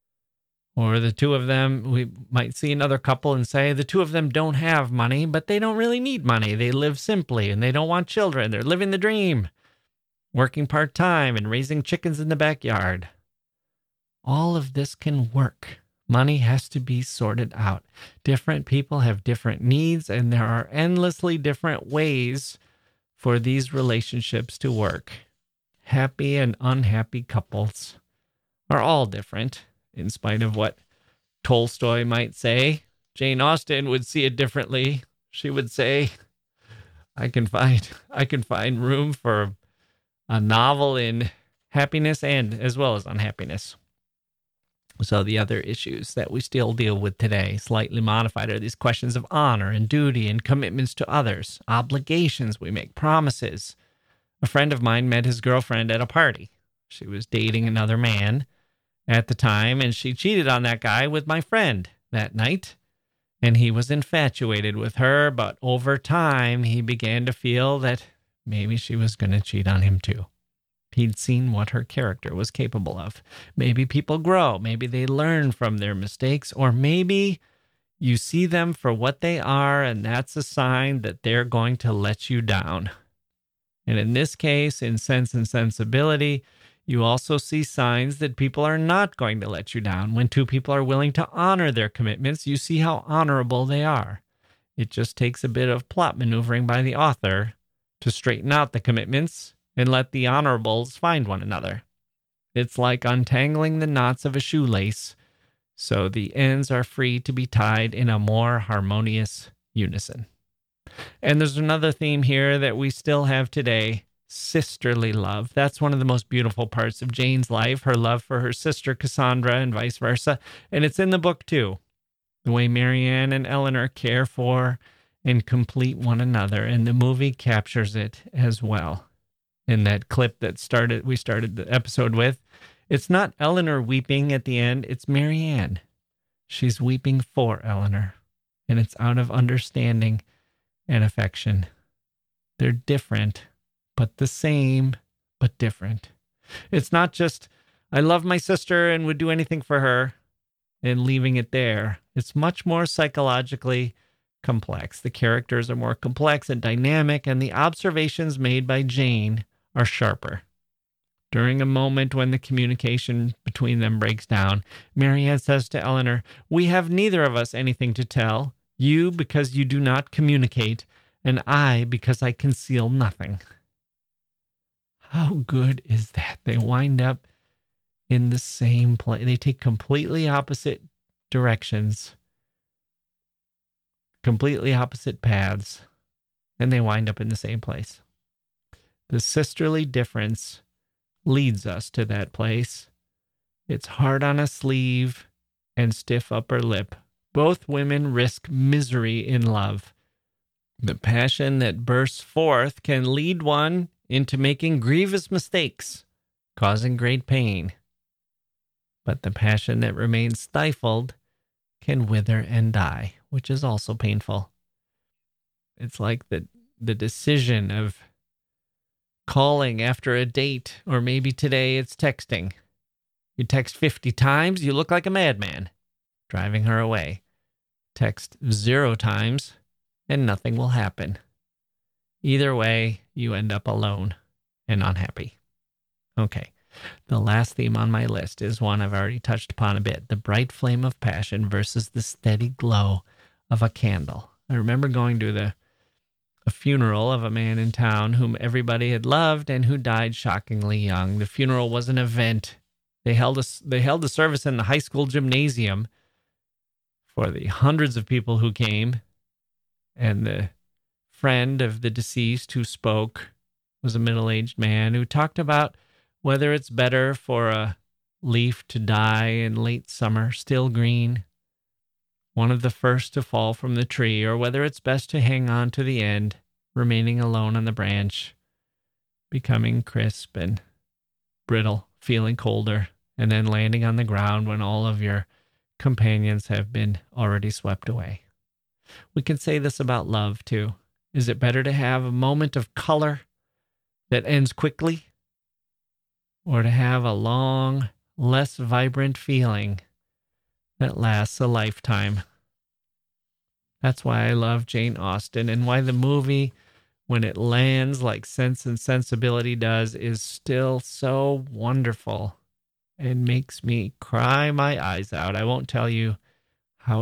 Or the two of them, we might see another couple and say the two of them don't have money, but they don't really need money. They live simply and they don't want children. They're living the dream, working part-time and raising chickens in the backyard. All of this can work. Money has to be sorted out. Different people have different needs, and there are endlessly different ways for these relationships to work. Happy and unhappy couples are all different, in spite of what Tolstoy might say. Jane Austen would see it differently. She would say, I can find room for a novel in happiness and as well as unhappiness. So the other issues that we still deal with today, slightly modified, are these questions of honor and duty and commitments to others, obligations we make, promises. A friend of mine met his girlfriend at a party. She was dating another man at the time, and she cheated on that guy with my friend that night. And he was infatuated with her, but over time, he began to feel that maybe she was going to cheat on him too. He'd seen what her character was capable of. Maybe people grow. Maybe they learn from their mistakes. Or maybe you see them for what they are, and that's a sign that they're going to let you down. And in this case, in Sense and Sensibility, you also see signs that people are not going to let you down. When two people are willing to honor their commitments, you see how honorable they are. It just takes a bit of plot maneuvering by the author to straighten out the commitments and let the honorables find one another. It's like untangling the knots of a shoelace, so the ends are free to be tied in a more harmonious unison. And there's another theme here that we still have today, sisterly love. That's one of the most beautiful parts of Jane's life, her love for her sister Cassandra and vice versa. And it's in the book too. The way Marianne and Eleanor care for and complete one another. And the movie captures it as well. In that clip that we started the episode with, it's not Eleanor weeping at the end, it's Marianne. She's weeping for Eleanor. And it's out of understanding and affection. They're different, but the same, but different. It's not just, I love my sister and would do anything for her, and leaving it there. It's much more psychologically complex. The characters are more complex and dynamic, and the observations made by Jane are sharper. During a moment when the communication between them breaks down, Marianne says to Eleanor, "We have neither of us anything to tell. You because you do not communicate, and I because I conceal nothing." How good is that? They wind up in the same place. They take completely opposite directions, completely opposite paths, and they wind up in the same place. The sisterly difference leads us to that place. It's hard on a sleeve and stiff upper lip. Both women risk misery in love. The passion that bursts forth can lead one into making grievous mistakes, causing great pain. But the passion that remains stifled can wither and die, which is also painful. It's like the decision of calling after a date, or maybe today it's texting. You text 50 times, you look like a madman, driving her away. Text 0 times, and nothing will happen. Either way, you end up alone and unhappy. Okay, the last theme on my list is one I've already touched upon a bit, the bright flame of passion versus the steady glow of a candle. I remember going to a funeral of a man in town whom everybody had loved and who died shockingly young. The funeral was an event. They held a service in the high school gymnasium for the hundreds of people who came, and the friend of the deceased who spoke was a middle-aged man who talked about whether it's better for a leaf to die in late summer, still green, one of the first to fall from the tree, or whether it's best to hang on to the end, remaining alone on the branch, becoming crisp and brittle, feeling colder, and then landing on the ground when all of your companions have been already swept away. We can say this about love, too. Is it better to have a moment of color that ends quickly, or to have a long, less vibrant feeling that lasts a lifetime? That's why I love Jane Austen, and why the movie, when it lands like Sense and Sensibility does, is still so wonderful. It makes me cry my eyes out. I won't tell you how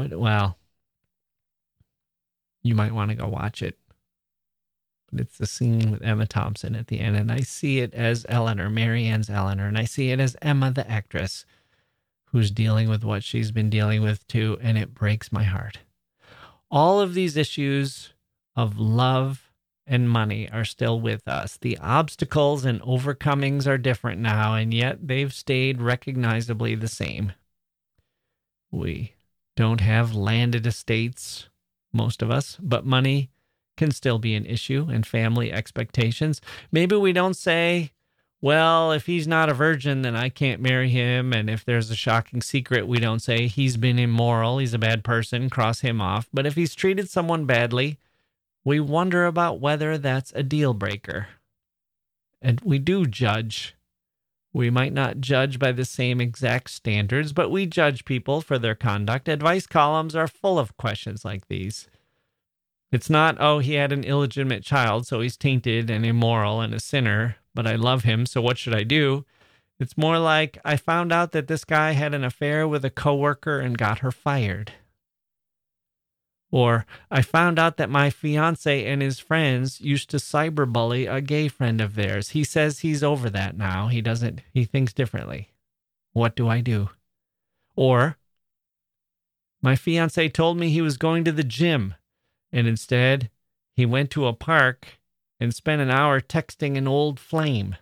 you might want to go watch it. But it's the scene with Emma Thompson at the end, and I see it as Eleanor, Marianne's Eleanor, and I see it as Emma, the actress, who's dealing with what she's been dealing with too, and it breaks my heart. All of these issues of love and money are still with us. The obstacles and overcomings are different now, and yet they've stayed recognizably the same. We don't have landed estates, most of us, but money can still be an issue, and family expectations. Maybe we don't say, well, if he's not a virgin, then I can't marry him. And if there's a shocking secret, we don't say he's been immoral, he's a bad person, cross him off. But if he's treated someone badly, we wonder about whether that's a deal breaker. And we do judge. We might not judge by the same exact standards, but we judge people for their conduct. Advice columns are full of questions like these. It's not, oh, he had an illegitimate child, so he's tainted and immoral and a sinner, but I love him, so what should I do? It's more like, I found out that this guy had an affair with a coworker and got her fired. Or, I found out that my fiance and his friends used to cyberbully a gay friend of theirs. He says he's over that now. He thinks differently. What do I do? Or, my fiance told me he was going to the gym, and instead he went to a park and spent an hour texting an old flame.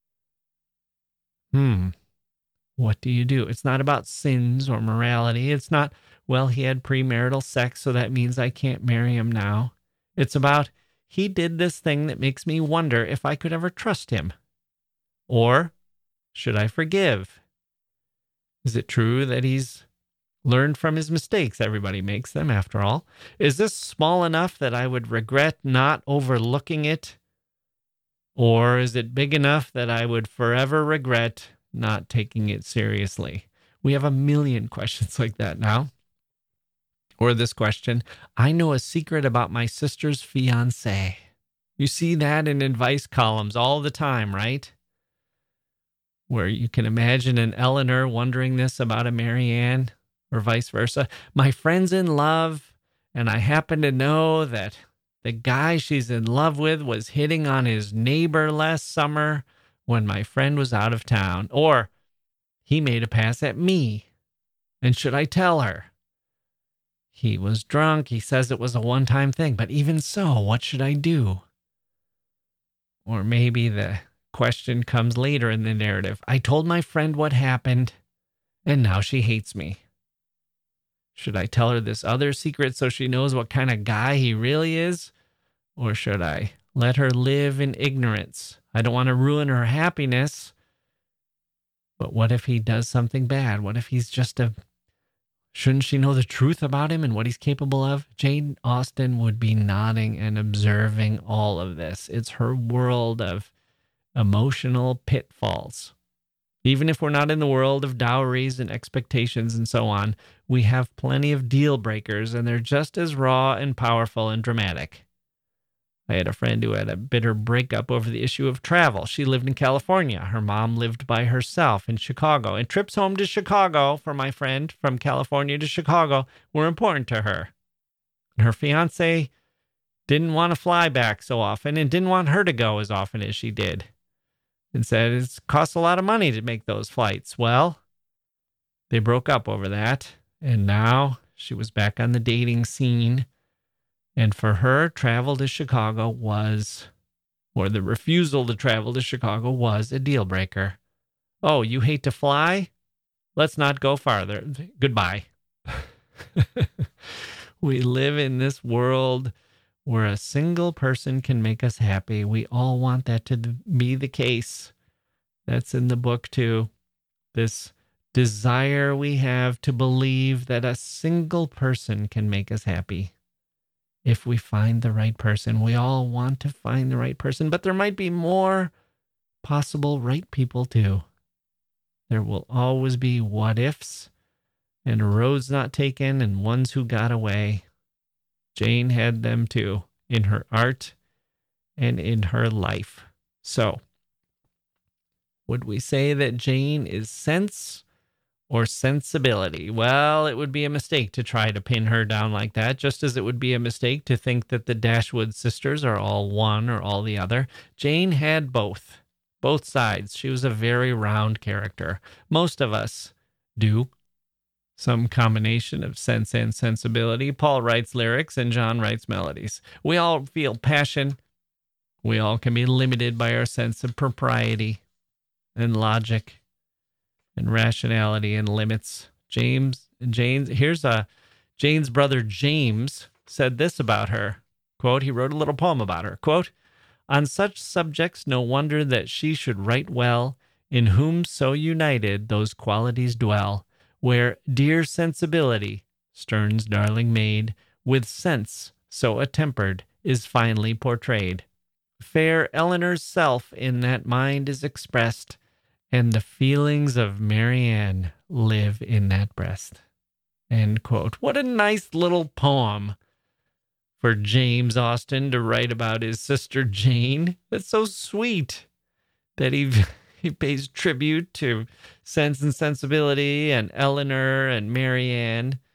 What do you do? It's not about sins or morality. It's not, well, he had premarital sex, so that means I can't marry him now. It's about, he did this thing that makes me wonder if I could ever trust him. Or, should I forgive? Is it true that he's learned from his mistakes? Everybody makes them, after all. Is this small enough that I would regret not overlooking it? Or is it big enough that I would forever regret not taking it seriously? We have a million questions like that now. Or this question, I know a secret about my sister's fiancé. You see that in advice columns all the time, right? Where you can imagine an Eleanor wondering this about a Marianne, or vice versa. My friend's in love, and I happen to know that the guy she's in love with was hitting on his neighbor last summer when my friend was out of town. Or he made a pass at me. And should I tell her? He was drunk. He says it was a one-time thing. But even so, what should I do? Or maybe the question comes later in the narrative. I told my friend what happened, and now she hates me. Should I tell her this other secret so she knows what kind of guy he really is? Or should I let her live in ignorance? I don't want to ruin her happiness. But what if he does something bad? What if he's just Shouldn't she know the truth about him and what he's capable of? Jane Austen would be nodding and observing all of this. It's her world of emotional pitfalls. Even if we're not in the world of dowries and expectations and so on, we have plenty of deal breakers, and they're just as raw and powerful and dramatic. I had a friend who had a bitter breakup over the issue of travel. She lived in California. Her mom lived by herself in Chicago. And trips home to Chicago for my friend from California to Chicago were important to her. And her fiance didn't want to fly back so often and didn't want her to go as often as she did. And said it costs a lot of money to make those flights. Well, they broke up over that. And now she was back on the dating scene. And for her, travel to Chicago was, or the refusal to travel to Chicago was, a deal breaker. Oh, you hate to fly? Let's not go farther. Goodbye. We live in this world where a single person can make us happy. We all want that to be the case. That's in the book too. This desire we have to believe that a single person can make us happy. If we find the right person, we all want to find the right person, but there might be more possible right people too. There will always be what ifs and roads not taken and ones who got away. Jane had them too, in her art and in her life. So, would we say that Jane is sense or sensibility? Well, it would be a mistake to try to pin her down like that, just as it would be a mistake to think that the Dashwood sisters are all one or all the other. Jane had both sides. She was a very round character. Most of us do. Some combination of sense and sensibility. Paul writes lyrics and John writes melodies. We all feel passion. We all can be limited by our sense of propriety and logic and rationality and limits. Jane's brother James said this about her. Quote, he wrote a little poem about her. Quote, on such subjects no wonder that she should write well, in whom so united those qualities dwell, where dear sensibility, Sterne's darling maid, with sense so attempered is finely portrayed. Fair Eleanor's self in that mind is expressed, and the feelings of Marianne live in that breast. End quote. What a nice little poem for James Austen to write about his sister Jane. That's so sweet that he pays tribute to Sense and Sensibility and Eleanor and Marianne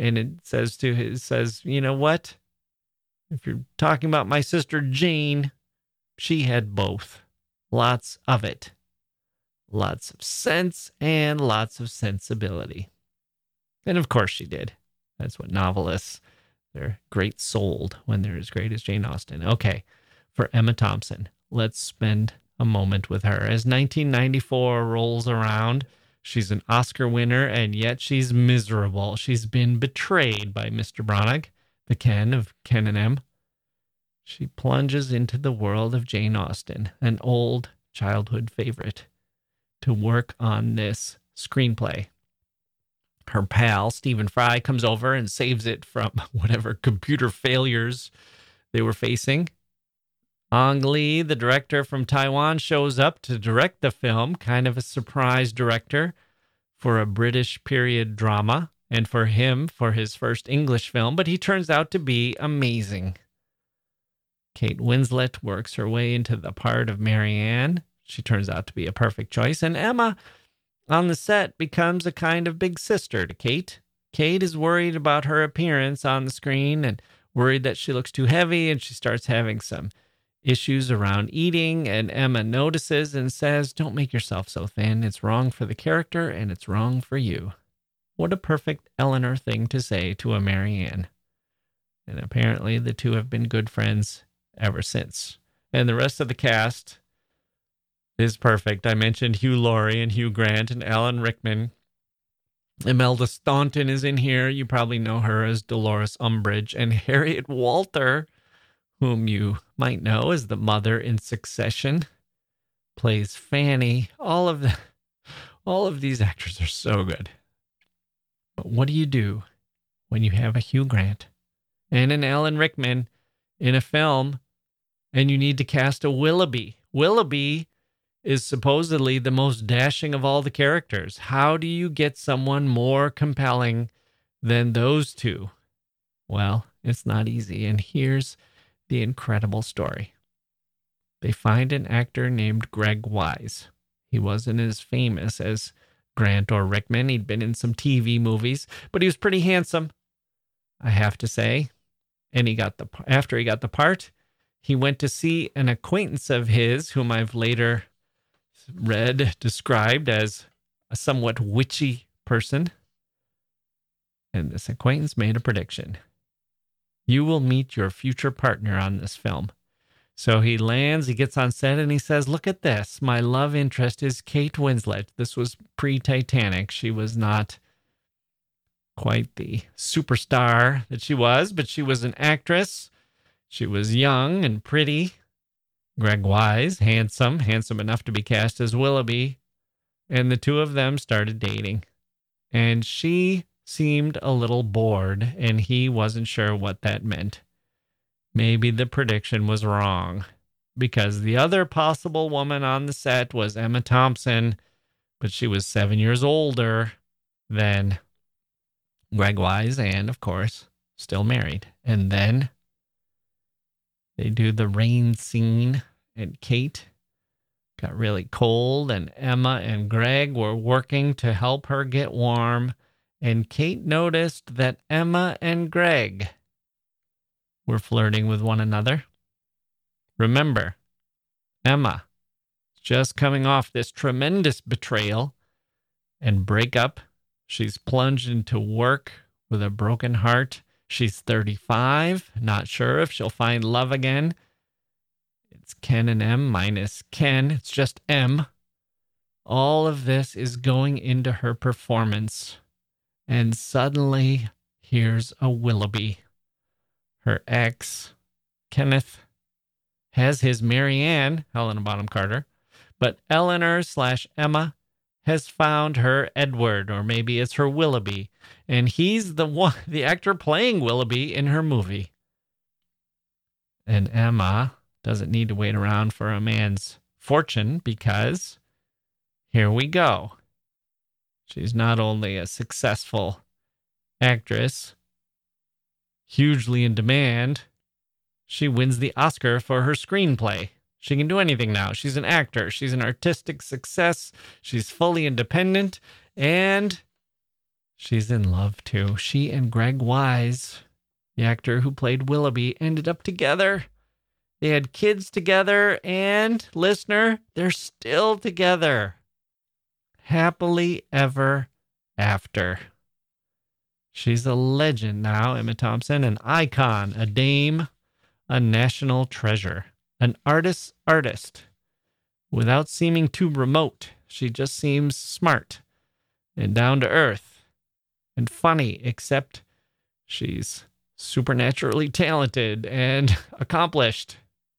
And it says, you know what? If you're talking about my sister Jane, she had both. Lots of it. Lots of sense and lots of sensibility. And of course she did. That's what novelists, they're great souled when they're as great as Jane Austen. Okay, for Emma Thompson, let's spend a moment with her. As 1994 rolls around, she's an Oscar winner, and yet she's miserable. She's been betrayed by Mr. Branagh, the Ken of Ken and M. She plunges into the world of Jane Austen, an old childhood favorite, to work on this screenplay. Her pal, Stephen Fry, comes over and saves it from whatever computer failures they were facing. Ang Lee, the director from Taiwan, shows up to direct the film, kind of a surprise director for a British period drama, and for him, for his first English film, but he turns out to be amazing. Kate Winslet works her way into the part of Marianne. She turns out to be a perfect choice, and Emma, on the set, becomes a kind of big sister to Kate. Kate is worried about her appearance on the screen and worried that she looks too heavy, and she starts having some issues around eating, and Emma notices and says, "Don't make yourself so thin. It's wrong for the character, and it's wrong for you." What a perfect Eleanor thing to say to a Marianne. And apparently the two have been good friends ever since. And the rest of the cast is perfect. I mentioned Hugh Laurie and Hugh Grant and Alan Rickman. Imelda Staunton is in here. You probably know her as Dolores Umbridge. And Harriet Walter, whom you might know as the mother in Succession, plays Fanny. All of these actors are so good. But what do you do when you have a Hugh Grant and an Alan Rickman in a film and you need to cast a Willoughby? Willoughby is supposedly the most dashing of all the characters. How do you get someone more compelling than those two? Well, it's not easy. And here's the incredible story. They find an actor named Greg Wise. He wasn't as famous as Grant or Rickman. He'd been in some TV movies, but he was pretty handsome, I have to say. And after he got the part, he went to see an acquaintance of his, whom I've later read described as a somewhat witchy person. And this acquaintance made a prediction. You will meet your future partner on this film. So he lands, he gets on set, and he says, "Look at this. My love interest is Kate Winslet." This was pre-Titanic. She was not quite the superstar that she was, but she was an actress. She was young and pretty. Greg Wise, handsome enough to be cast as Willoughby. And the two of them started dating. And she seemed a little bored, and he wasn't sure what that meant. Maybe the prediction was wrong, because the other possible woman on the set was Emma Thompson, but she was 7 years older than Greg Wise and, of course, still married. And then they do the rain scene, and Kate got really cold, and Emma and Greg were working to help her get warm, and Kate noticed that Emma and Greg were flirting with one another. Remember, Emma is just coming off this tremendous betrayal and breakup. She's plunged into work with a broken heart. She's 35, not sure if she'll find love again. It's Ken and M minus Ken. It's just M. All of this is going into her performance. And suddenly, here's a Willoughby. Her ex, Kenneth, has his Marianne, Helena Bonham Carter, but Eleanor/Emma has found her Edward, or maybe it's her Willoughby, and he's the actor playing Willoughby in her movie. And Emma doesn't need to wait around for a man's fortune, because here we go. She's not only a successful actress, hugely in demand, she wins the Oscar for her screenplay. She can do anything now. She's an actor. She's an artistic success. She's fully independent. And she's in love too. She and Greg Wise, the actor who played Willoughby, ended up together. They had kids together, and, listener, they're still together. Happily ever after. She's a legend now, Emma Thompson, an icon, a dame, a national treasure, an artist's artist. Without seeming too remote, she just seems smart and down to earth and funny, except she's supernaturally talented and accomplished.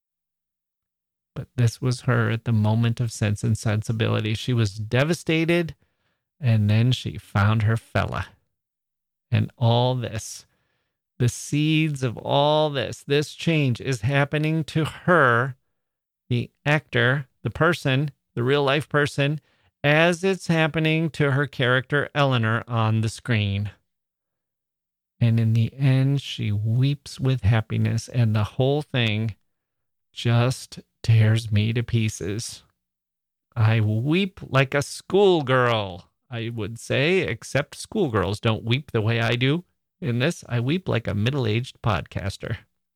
But this was her at the moment of Sense and Sensibility. She was devastated, and then she found her fella. And all this, the seeds of all this change is happening to her, the actor, the person, the real life person, as it's happening to her character Eleanor on the screen. And in the end, she weeps with happiness, and the whole thing just tears me to pieces. I weep like a schoolgirl, I would say, except schoolgirls don't weep the way I do. In this, I weep like a middle-aged podcaster.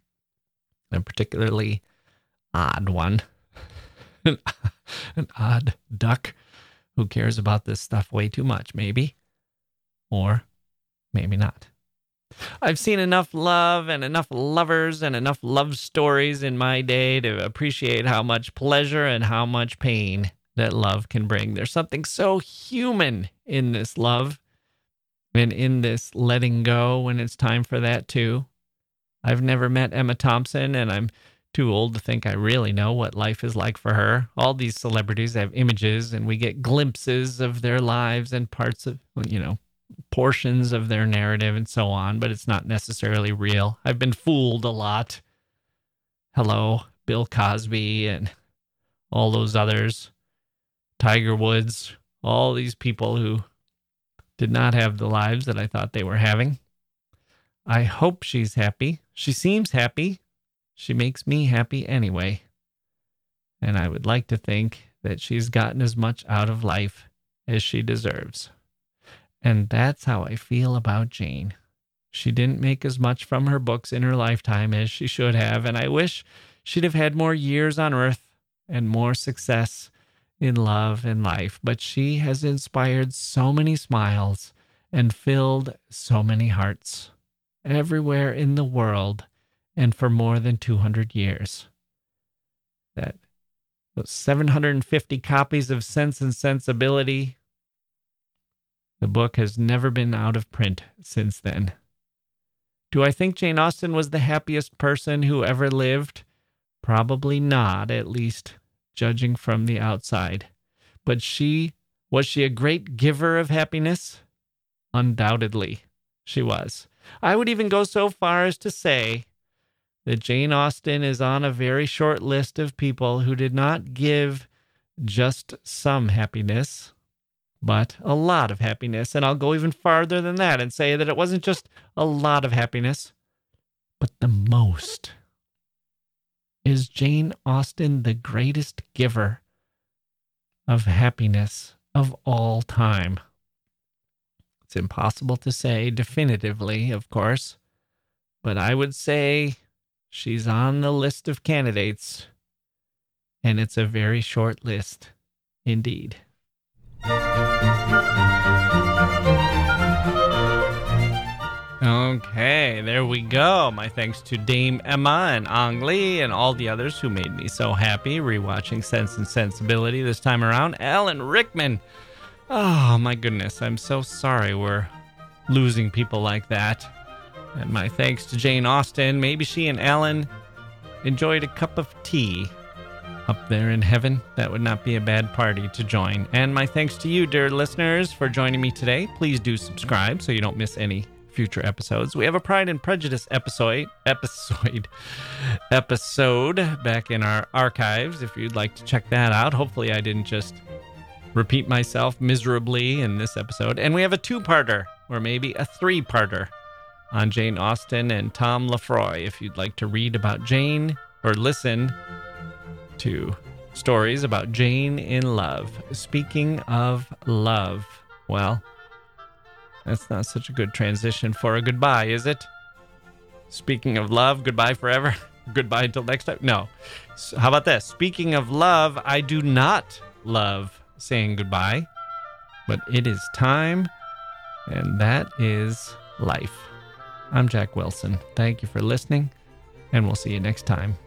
A particularly odd one. An odd duck who cares about this stuff way too much, maybe. Or maybe not. I've seen enough love and enough lovers and enough love stories in my day to appreciate how much pleasure and how much pain that love can bring. There's something so human in this love and in this letting go when it's time for that too. I've never met Emma Thompson, and I'm too old to think I really know what life is like for her. All these celebrities have images, and we get glimpses of their lives and parts of, portions of their narrative and so on, but it's not necessarily real. I've been fooled a lot. Hello, Bill Cosby and all those others, Tiger Woods, all these people who did not have the lives that I thought they were having. I hope she's happy. She seems happy. She makes me happy anyway. And I would like to think that she's gotten as much out of life as she deserves. And that's how I feel about Jane. She didn't make as much from her books in her lifetime as she should have, and I wish she'd have had more years on Earth and more success in love and life. But she has inspired so many smiles and filled so many hearts everywhere in the world and for more than 200 years. Those 750 copies of Sense and Sensibility, the book has never been out of print since then. Do I think Jane Austen was the happiest person who ever lived? Probably not, at least judging from the outside. But was she a great giver of happiness? Undoubtedly, she was. I would even go so far as to say that Jane Austen is on a very short list of people who did not give just some happiness, but a lot of happiness. And I'll go even farther than that and say that it wasn't just a lot of happiness, but the most. Is Jane Austen the greatest giver of happiness of all time? It's impossible to say definitively, of course, but I would say she's on the list of candidates, and it's a very short list indeed. Okay, there we go. My thanks to Dame Emma and Ang Lee and all the others who made me so happy rewatching Sense and Sensibility this time around. Alan Rickman. Oh, my goodness. I'm so sorry we're losing people like that. And my thanks to Jane Austen. Maybe she and Alan enjoyed a cup of tea up there in heaven. That would not be a bad party to join. And my thanks to you, dear listeners, for joining me today. Please do subscribe so you don't miss any future episodes. We have a Pride and Prejudice episode back in our archives if you'd like to check that out. Hopefully I didn't just repeat myself miserably in this episode. And we have a 2-parter, or maybe a 3-parter, on Jane Austen and Tom Lefroy if you'd like to read about Jane or listen to stories about Jane in love. Speaking of love, well, That's not such a good transition for a goodbye, is it? Speaking of love, goodbye forever. Goodbye until next time. No. So how about this? Speaking of love, I do not love saying goodbye, but it is time, and that is life. I'm Jack Wilson. Thank you for listening, and we'll see you next time.